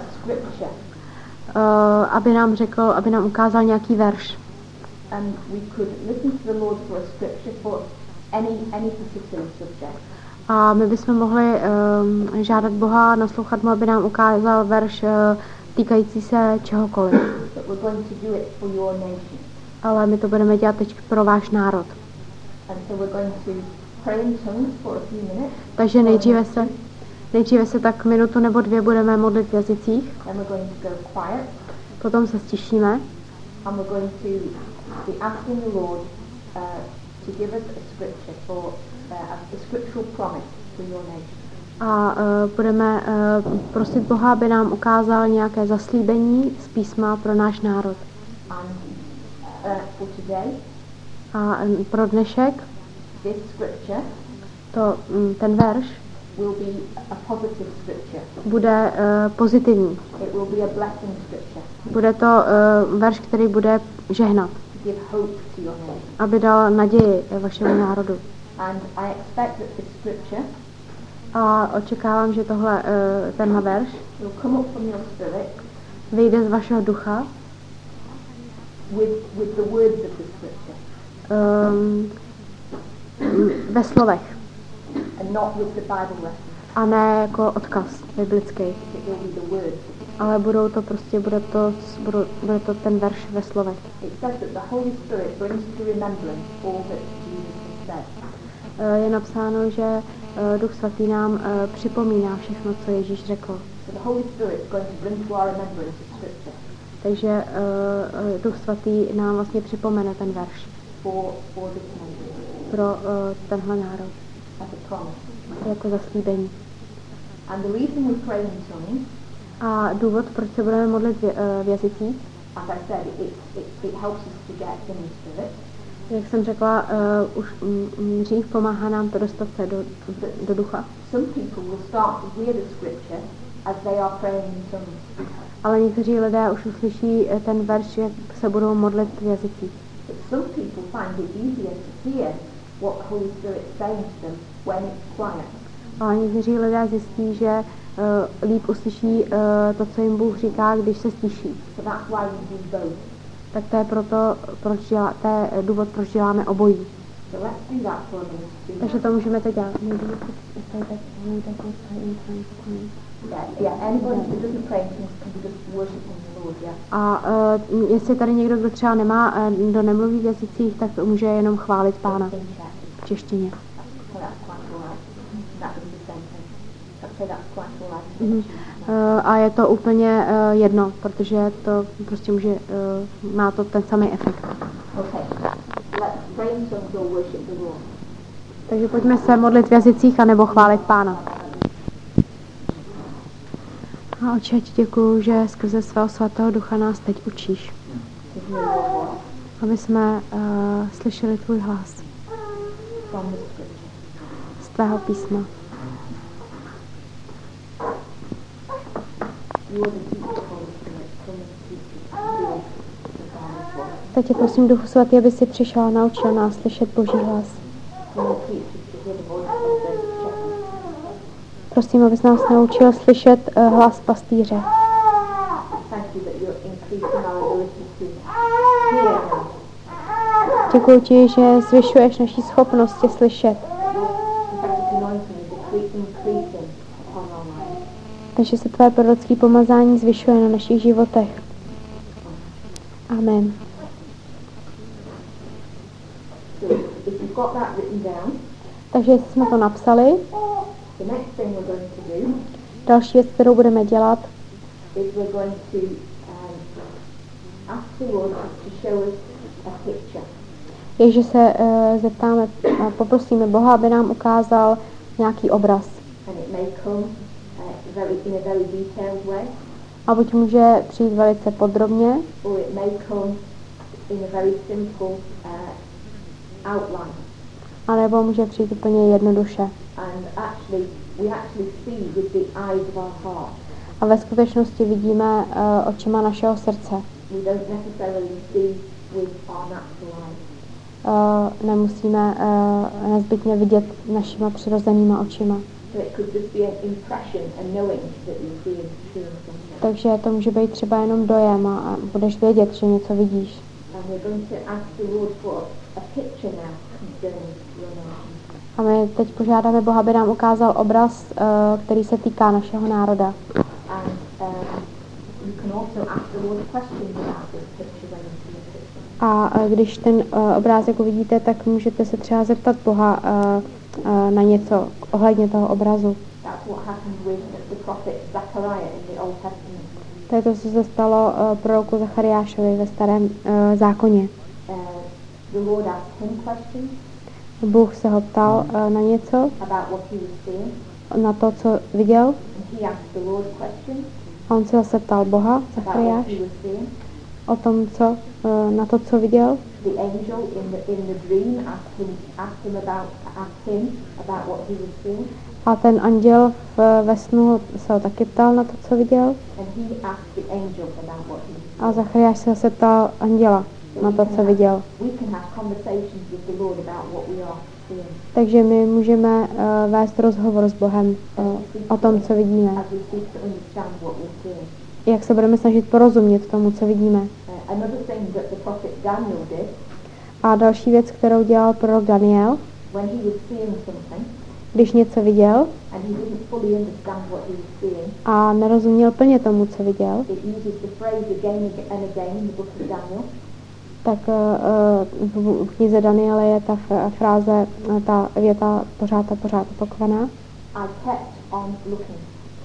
aby nám řekl, aby nám ukázal nějaký verš. And we could listen to the Lord for a scripture for any any particular subject. A my bychom mohli um, žádat Boha, naslouchat mu, aby nám ukázal verš uh, týkající se čehokoliv. But we're going to do it for your nation. Ale my to budeme dělat teď pro váš národ. And so we're going to pray in tongues for a few minutes. Takže nejdříve se, nejdříve se tak minutu nebo dvě budeme modlit v jazycích. Then we're going to go quiet. Potom se stišíme. And we're going to be asking the Lord uh, to give us a scripture for uh, a scriptural promise for your nation. A uh, budeme uh, prosit Boha, aby nám ukázal nějaké zaslíbení z písma pro náš národ. And uh, for today, a um, pro dnešek this scripture, to, um, ten verš will be a positive scripture. Bude uh, pozitivní. It will be a blessing scripture. Bude to uh, verš, který bude žehnat. Give hope to your nation. Aby dal naději vašemu národu. And I expect that this scripture, a očekávám, že tohle, uh, tenhle verš will come up from your spirit, vyjde z vašeho ducha with, with the words of the scripture. Um, ve slovech. And not with the Bible lesson. A ne jako odkaz biblický. It will be the words. Ale budou to prostě, bude to, budou, bude to ten verš ve slovech. It says that the Holy Spirit brings to remembrance all that Jesus has said. Je napsáno, že Duch Svatý nám připomíná všechno, co Ježíš řekl. So the Holy Spirit is going to bring to our remembrance the scripture. Takže uh, Duch Svatý nám vlastně připomene ten verš. For, for this nation. Pro uh, tenhle národ. As a promise. Jako zaslíbení. And the reason we pray in tongues, a důvod, proč se budeme modlit v, uh, v jazycích, as I said, it, it, it helps us to get in the spirit. Jak jsem řekla, uh, už um, dřív pomáhá nám to dostat se do, do ducha. Some people will start to hear the scripture as they are praying in tongues. Ale někteří lidé už uslyší ten verš, jak se budou modlit v jazycích. But some people find it easier to hear what the Holy Spirit is saying to them when it's quiet. Ale někteří lidé zjistí, že uh, líp uslyší uh, to, co jim Bůh říká, když se stiší. So that's why we do both. Tak to je proto, proč dělá, to je důvod, proč děláme obojí. So let's do that for a minute. Takže to můžeme teď dělat. Yeah, yeah. Anybody who doesn't pray in tongues can be just worshiping the Lord, yeah. A uh, jestli tady někdo, kdo třeba nemá, uh, kdo nemluví v jazycích, tak může jenom chválit Pána In Czech. v češtině. So that's quite alright. That would be the same thing. I'd say that's quite alright. Mhm. Uh, a je to úplně uh, jedno, protože to prostě může, uh, má to ten samý efekt. Okay. Let's pray in tongues or worship the Lord. Takže pojďme se modlit v jazycích anebo chválit Pána. A Otče, ti děkuju, že skrze svého svatého ducha nás teď učíš. Aby jsme uh, slyšeli tvůj hlas From the scripture. z tvého písma. You are the teacher, Holy Spirit. Come and teach us to do the Father's voice. Teď tě prosím, Duchu svatý, aby si přišel a naučil nás slyšet Boží hlas. Come and teach us to hear the voice of the shepherd. Prosím, abys nás naučil slyšet uh, hlas pastýře. Thank you that you're increasing our ability to hear now. Děkuji ti, že zvyšuješ naši schopnost tě slyšet. In fact, this anointing is incre- increasing upon our lives. Takže se tvé prorocké pomazání zvyšuje na našich životech. Amen. So if you've got that written down, Takže jestli jsme to napsali, the next thing we're going to do další věc, kterou budeme dělat, is we're going to um, ask the Lord to show us a picture. je, že se uh, zeptáme, uh, poprosíme Boha, aby nám ukázal nějaký obraz. And it may come uh, very, in a very detailed way, A buď může přijít velice podrobně, or it may come in a very simple uh, outline. anebo může přijít úplně jednoduše. And actually, we actually see with the eyes of our heart. A ve skutečnosti vidíme uh, očima našeho srdce. We don't necessarily see with our natural eyes. Uh, nemusíme uh, nezbytně vidět našima přirozenýma očima. So it could just be an impression, a knowing that you're seeing, seeing something. Takže to může být třeba jenom dojem a, a budeš vědět, že něco vidíš. And we're going to ask the Lord for a picture now concerning your nation. A my teď požádáme Boha, aby nám ukázal obraz, uh, který se týká našeho národa. And um, you can also ask the Lord questions about this picture when you see a picture. A uh, když ten uh, obrázek uvidíte, tak můžete se třeba zeptat Boha uh, uh, na něco ohledně toho obrazu. That's what happened with the prophet Zechariah in the Old Testament. To je to, co se stalo uh, proroku Zachariášovi ve starém uh, zákoně. Uh, the Lord asked him questions Bůh se ho ptal uh, na něco, about what he was seeing, na to, co viděl. and he asked the Lord questions A on se zase ptal Boha, about what Zachariáš, he was seeing. o tom, co, uh, na to, co viděl. The angel in the in the dream asked him asked him about asked him about what he was seeing, A ten anděl v, ve snu se ho taky ptal na to, co viděl. and he asked the angel about what he was seeing. A Zachariáš se zase ptal anděla na to, co viděl. We can have conversations with the Lord about what we are seeing. Takže my můžeme uh, vést rozhovor s Bohem uh, o tom, co vidíme. As we seek to understand what we're seeing. Jak se budeme snažit porozumět tomu, co vidíme. Uh, another thing that the prophet Daniel did, A další věc, kterou dělal prorok Daniel, when he was seeing something když něco viděl and he didn't fully understand what he was seeing, a nerozuměl plně tomu, co viděl, it uses the phrase again and again in the book of Daniel. tak uh, v knize Daniele je ta fráze, ta věta pořád a pořád opakovaná. I kept on looking.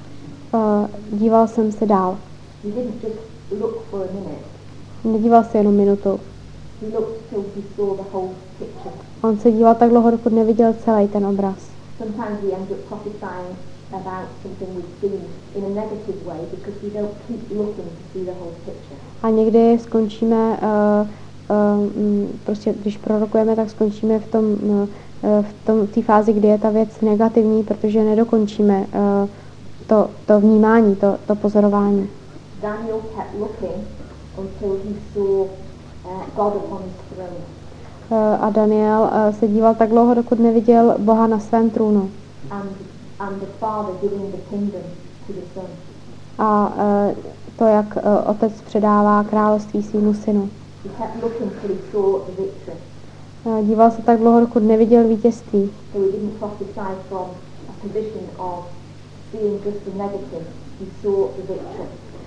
Uh, díval jsem se dál. He didn't just look for a minute. Nedíval se jenom minutu. He looked till he saw the whole picture. On se díval tak dlouho, dokud neviděl celý ten obraz. Sometimes we end up prophesying about something we've seen in a negative way because we don't keep looking to see the whole picture. A někdy skončíme, uh, uh, prostě když prorokujeme, tak skončíme v tom, uh, v tom, v té fázi, kdy je ta věc negativní, protože nedokončíme uh, to, to vnímání, to, to pozorování. Daniel kept looking until he saw uh, God upon his throne. A Daniel se díval tak dlouho, dokud neviděl Boha na svém trůnu. And, and the Father giving the kingdom to the Son. A to, jak otec předává království svému synu. He kept looking till he saw the victory. Díval se tak dlouho, dokud neviděl vítězství. So he didn't prophesy from a position of seeing just the negative. He saw the victory.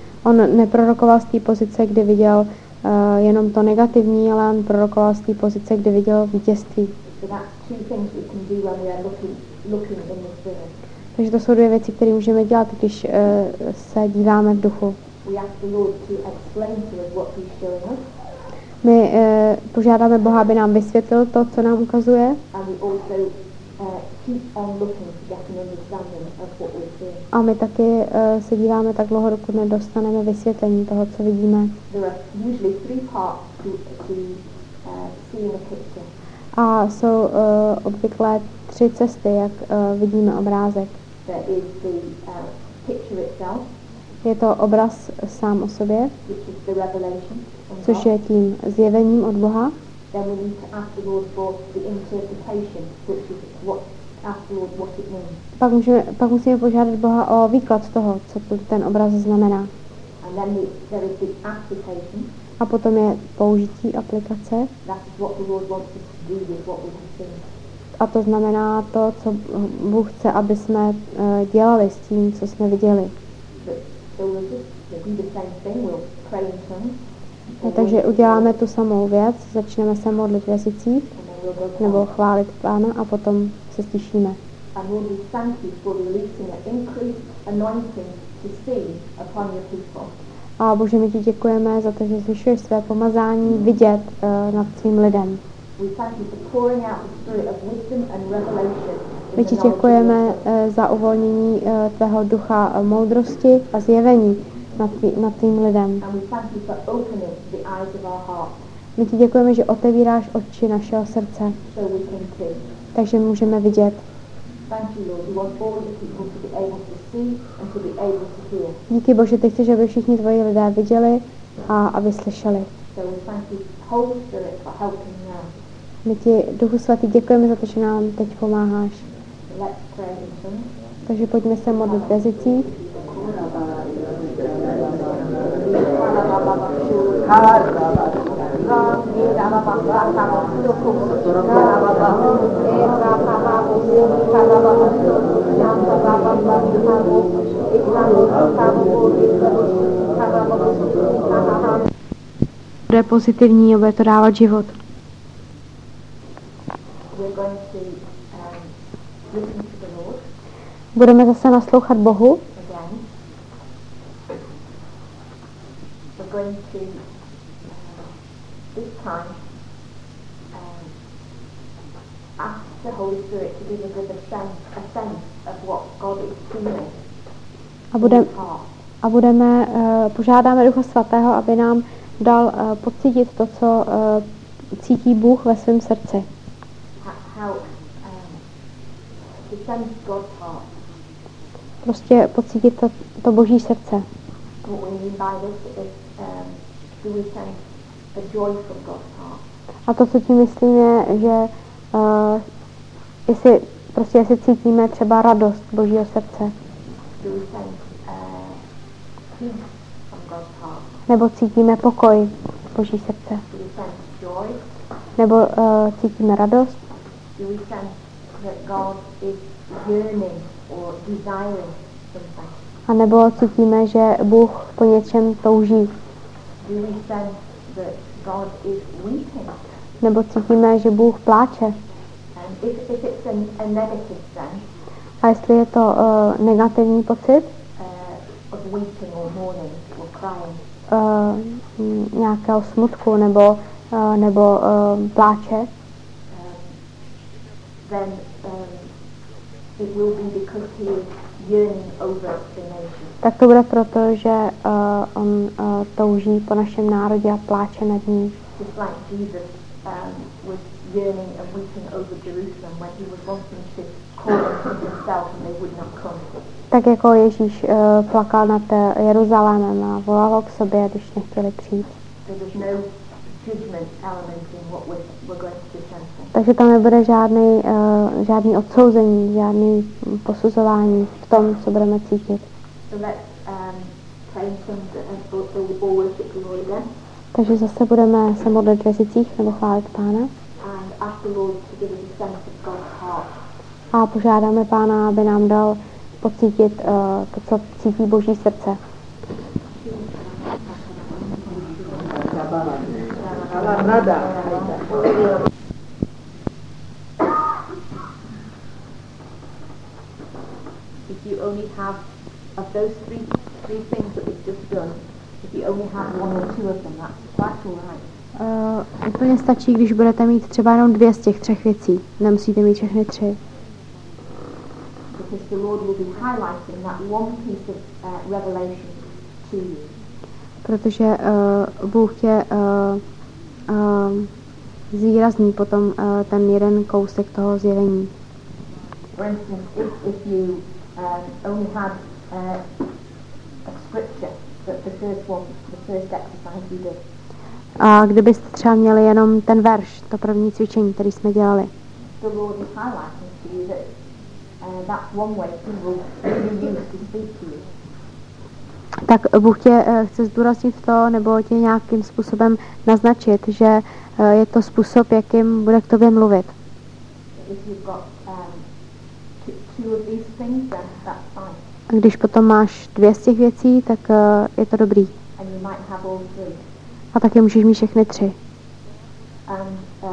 On neprorokoval z té pozice, kdy viděl uh, jenom to negativní, ale on prorokoval z té pozice, kdy viděl vítězství. So that's two things we can do when we are looking, looking in the spirit. Takže to jsou dvě věci, které můžeme dělat, když uh, se díváme v duchu. We ask the Lord to explain to us what he's showing us. My uh, požádáme Boha, aby nám vysvětlil to, co nám ukazuje. And we also uh, keep on looking to get an understanding of what we're seeing. A my taky uh, se díváme tak dlouho, dokud nedostaneme vysvětlení toho, co vidíme. There are usually three parts to, to uh, seeing a picture. A jsou uh, obvykle tři cesty, jak uh, vidíme obrázek. There is the uh, picture itself. Je to obraz sám o sobě, Which is the revelation from což God. je tím zjevením od Boha. Then we need to ask the Lord for the interpretation, which is what ask the Lord what it means. Pak, můžeme, pak musíme požádat Boha o výklad toho, co to, ten obraz znamená. And then the, there is the application. A potom je použití aplikace. That is what the Lord wants us to do with what we have seen. A to znamená to, co Bůh chce, aby jsme uh, dělali s tím, co jsme viděli. But, so we'll just do the same thing. We'll pray in tongues. Takže uděláme tu samou věc, začneme se modlit v jazycích, nebo chválit Pána a potom se stišíme. And Lord, we thank you for releasing an increased anointing to see upon your people. A Bože, my ti děkujeme za to, že zvyšuješ své pomazání vidět uh, nad svým lidem. We thank you for pouring out the spirit of wisdom and revelation. My ti děkujeme uh, za uvolnění uh, tvého ducha uh, moudrosti a zjevení nad, tý, nad tvým lidem. And we thank you for opening the eyes of our heart. My ti děkujeme, že otevíráš oči našeho srdce, So we can see. takže můžeme vidět. Thank you, Lord. We want all your people to be able to see and to be able to hear. Díky Bože, ty chceš, aby všichni tvoji lidé viděli a aby slyšeli. So we thank you, Holy Spirit, for helping now. My ti, Duchu Svatý, děkujeme za to, že nám teď pomáháš. Let's pray in tongues. Takže pojďme se modlit v jazycích. Bude pozitivní a bude to dávat život. We're going to um, listen to the Lord Budeme zase naslouchat Bohu. again. We're going to um, this time um, ask the Holy Spirit to give us a sense, a sense of what God is feeling A, in budem, his heart. a budeme, uh, požádáme Ducha Svatého, aby nám dal uh, pocítit to, co uh, cítí Bůh ve svém srdci. Ho- How um, to sense God's heart. Prostě pocítit to, to Boží srdce. What we mean by this is, um, do we sense the joy from God's heart? A to, co tím myslím, je, že uh, jestli, prostě jestli cítíme třeba radost Božího srdce, Do we sense uh, peace from God's heart? nebo cítíme pokoj Boží srdce, Do we sense joy? nebo uh, cítíme radost, Do we sense that God is yearning or desiring something? a nebo cítíme, že Bůh po něčem touží, Do we sense that God is weeping? nebo cítíme, že Bůh pláče. And if, if it's a, a negative sense A jestli je to uh, negativní pocit, uh, of weeping or mourning or crying, uh, nějakého smutku nebo, uh, nebo uh, pláče, um, then um, it will be because he is yearning over the nation. tak to bude proto, že uh, on uh, touží po našem národě a pláče nad ním. Just like Jesus um, was yearning and weeping over Jerusalem when he was wanting to call them to himself and they would not come. Tak jako Ježíš uh, plakal nad Jeruzalémem a volal ho k sobě, když nechtěli přijít. So there's no judgment element in what we're, we're going to be sensing. Takže tam nebude žádný, uh, žádný odsouzení, žádný posuzování v tom, co budeme cítit. So let's um, pray in tongues and all worship the Lord again. Takže zase budeme se modlit v jazycích nebo chválit Pána. And ask the Lord to give us a sense of God's heart. A požádáme Pána, aby nám dal pocítit uh, to, co cítí Boží srdce. If you only have of those three three things that we've just done, if you only have one or two of them, that's quite all right. Uh, úplně stačí, když budete mít třeba jenom dvě z těch třech věcí. Nemusíte mít všechny tři. Because the Lord will be highlighting that one piece of uh, revelation to you. Protože uh, Bůh je uh, uh, zvýrazní potom uh, ten jeden kousek toho zjevení. For instance, if, if you um, only had uh, a scripture, that the first one, the first exercise you did. A kdybyste třeba měli jenom ten verš, to první cvičení, který jsme dělali. The Lord is highlighting to you that uh, that's one way He will really use to speak to you. Tak Bůh tě uh, chce zdůraznit to, nebo tě nějakým způsobem naznačit, že uh, je to způsob, jakým bude k tobě mluvit. If you've got um, two, two of these things, then that's fine. A když potom máš dvě z těch věcí, tak uh, je to dobrý. And you might have all three. A taky můžeš mít všechny tři. And um,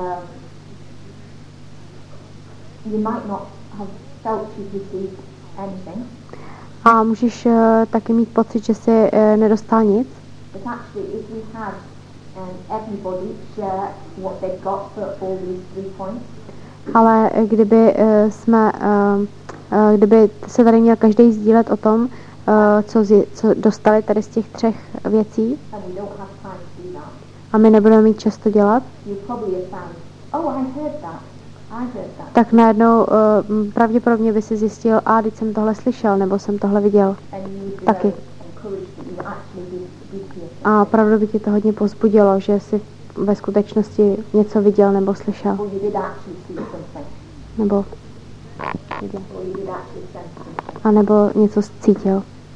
you might not have felt you've received anything. A můžeš uh, taky mít pocit, že jsi uh, nedostal nic. But actually, if we had um, everybody share what they've got for all these three points, Ale kdyby uh, jsme, uh, uh, kdyby se tady měl každý sdílet o tom, uh, co, zji, co dostali tady z těch třech věcí, and we don't have time to do that, a my nebudeme mít čas to dělat, you probably have found, oh, I heard that, I heard that. tak najednou uh, pravděpodobně by si zjistil, a teď jsem tohle slyšel, nebo jsem tohle viděl. And you would be Taky. very encouraged that you actually did, did hear something. A opravdu by ti to hodně povzbudilo, že jsi ve skutečnosti něco viděl nebo slyšel. Or you did actually see something. Nebo, Or you did actually sense something. a nebo něco cítil.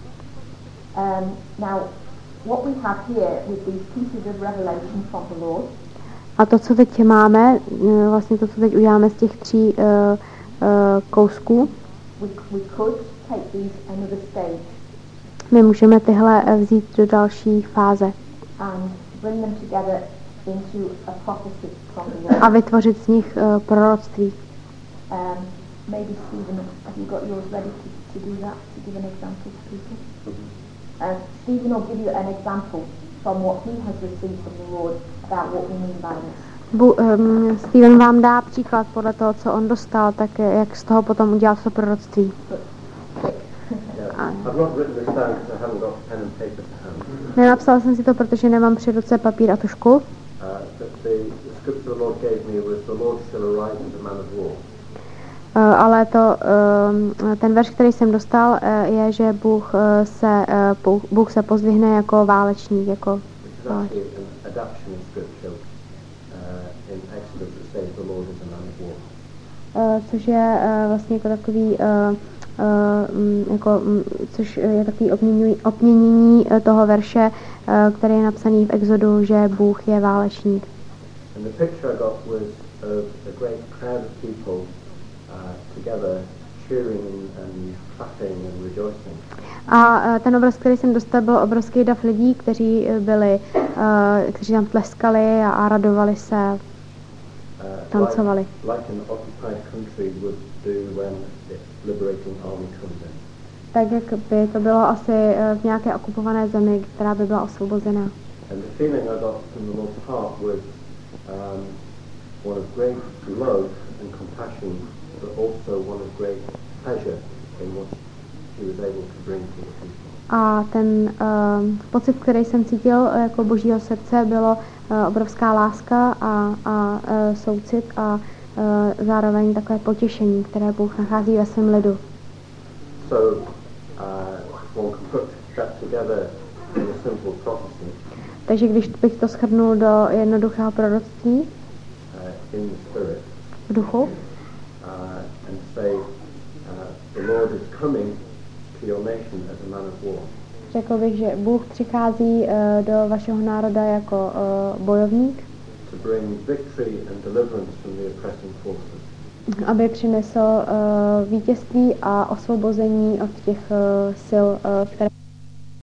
Um, now, what we have here with these pieces of revelation from the Lord, A to, co teď máme, uh, vlastně to, co teď uděláme z těch tří uh, uh, kousků, we, we could take these another stage my můžeme tyhle uh, vzít do další fáze and bring them together into a prophecy from the Lord. a vytvořit z nich uh, proroctví. Um, maybe Stephen, have you got yours ready to, to do that, to give an example to people? Uh, Stephen will give you an example from what he has received from the Lord about what we mean by this. Bu, um, Steven vám dá příklad podle toho, co on dostal, tak jak z toho potom udělat to proroctví. Yeah. I've not written this down because I haven't got pen and paper to hand. Nenapsal jsem si to, protože nemám při ruce papír a tušku. Uh, but the, the scripture the Lord gave me was, the Lord shall arise as a man of war. Uh, ale to, uh, ten verš, který jsem dostal, uh, je, že Bůh uh, se, uh, Bůh se pozdvihne jako válečník, jako Which is actually an adaptation of scripture uh, in Exodus that says the Lord is a man of war. uh, což je uh, vlastně jako takový, uh, uh, um, jako, um, což je takový obměnění, obměnění uh, toho verše, uh, který je napsaný v Exodu, že Bůh je válečník. And the picture I got was of a great crowd of people uh, together cheering and clapping and rejoicing. A uh, ten obraz, který jsem dostal, byl obrovský dav lidí, kteří byli, uh, kteří tam tleskali a, a radovali se, Uh, tancovali. Like, like an occupied country would do when its liberating army comes in. Tak, jak by to bylo asi uh, v nějaké okupované zemi, která by byla osvobozená. And the feeling I got from the Lord's heart was um, one of great love and compassion, but also one of great pleasure in what He was able to bring to the people. A ten uh, pocit, který jsem cítil jako božího srdce, bylo uh, obrovská láska a, a uh, soucit a uh, zároveň takové potěšení, které Bůh nachází ve svém lidu. So, uh, one can put that together in a simple prophecy. Takže když bych to shrnul do jednoduchého proroctví uh, in the spirit, v duchu, uh, and say, uh, the Lord is coming to your nation as a man of war. Řekl bych, že Bůh přichází uh, do vašeho národa jako uh, bojovník, to bring victory and deliverance from the oppressing forces. Aby přinesl uh, vítězství a osvobození od těch uh, sil, uh, které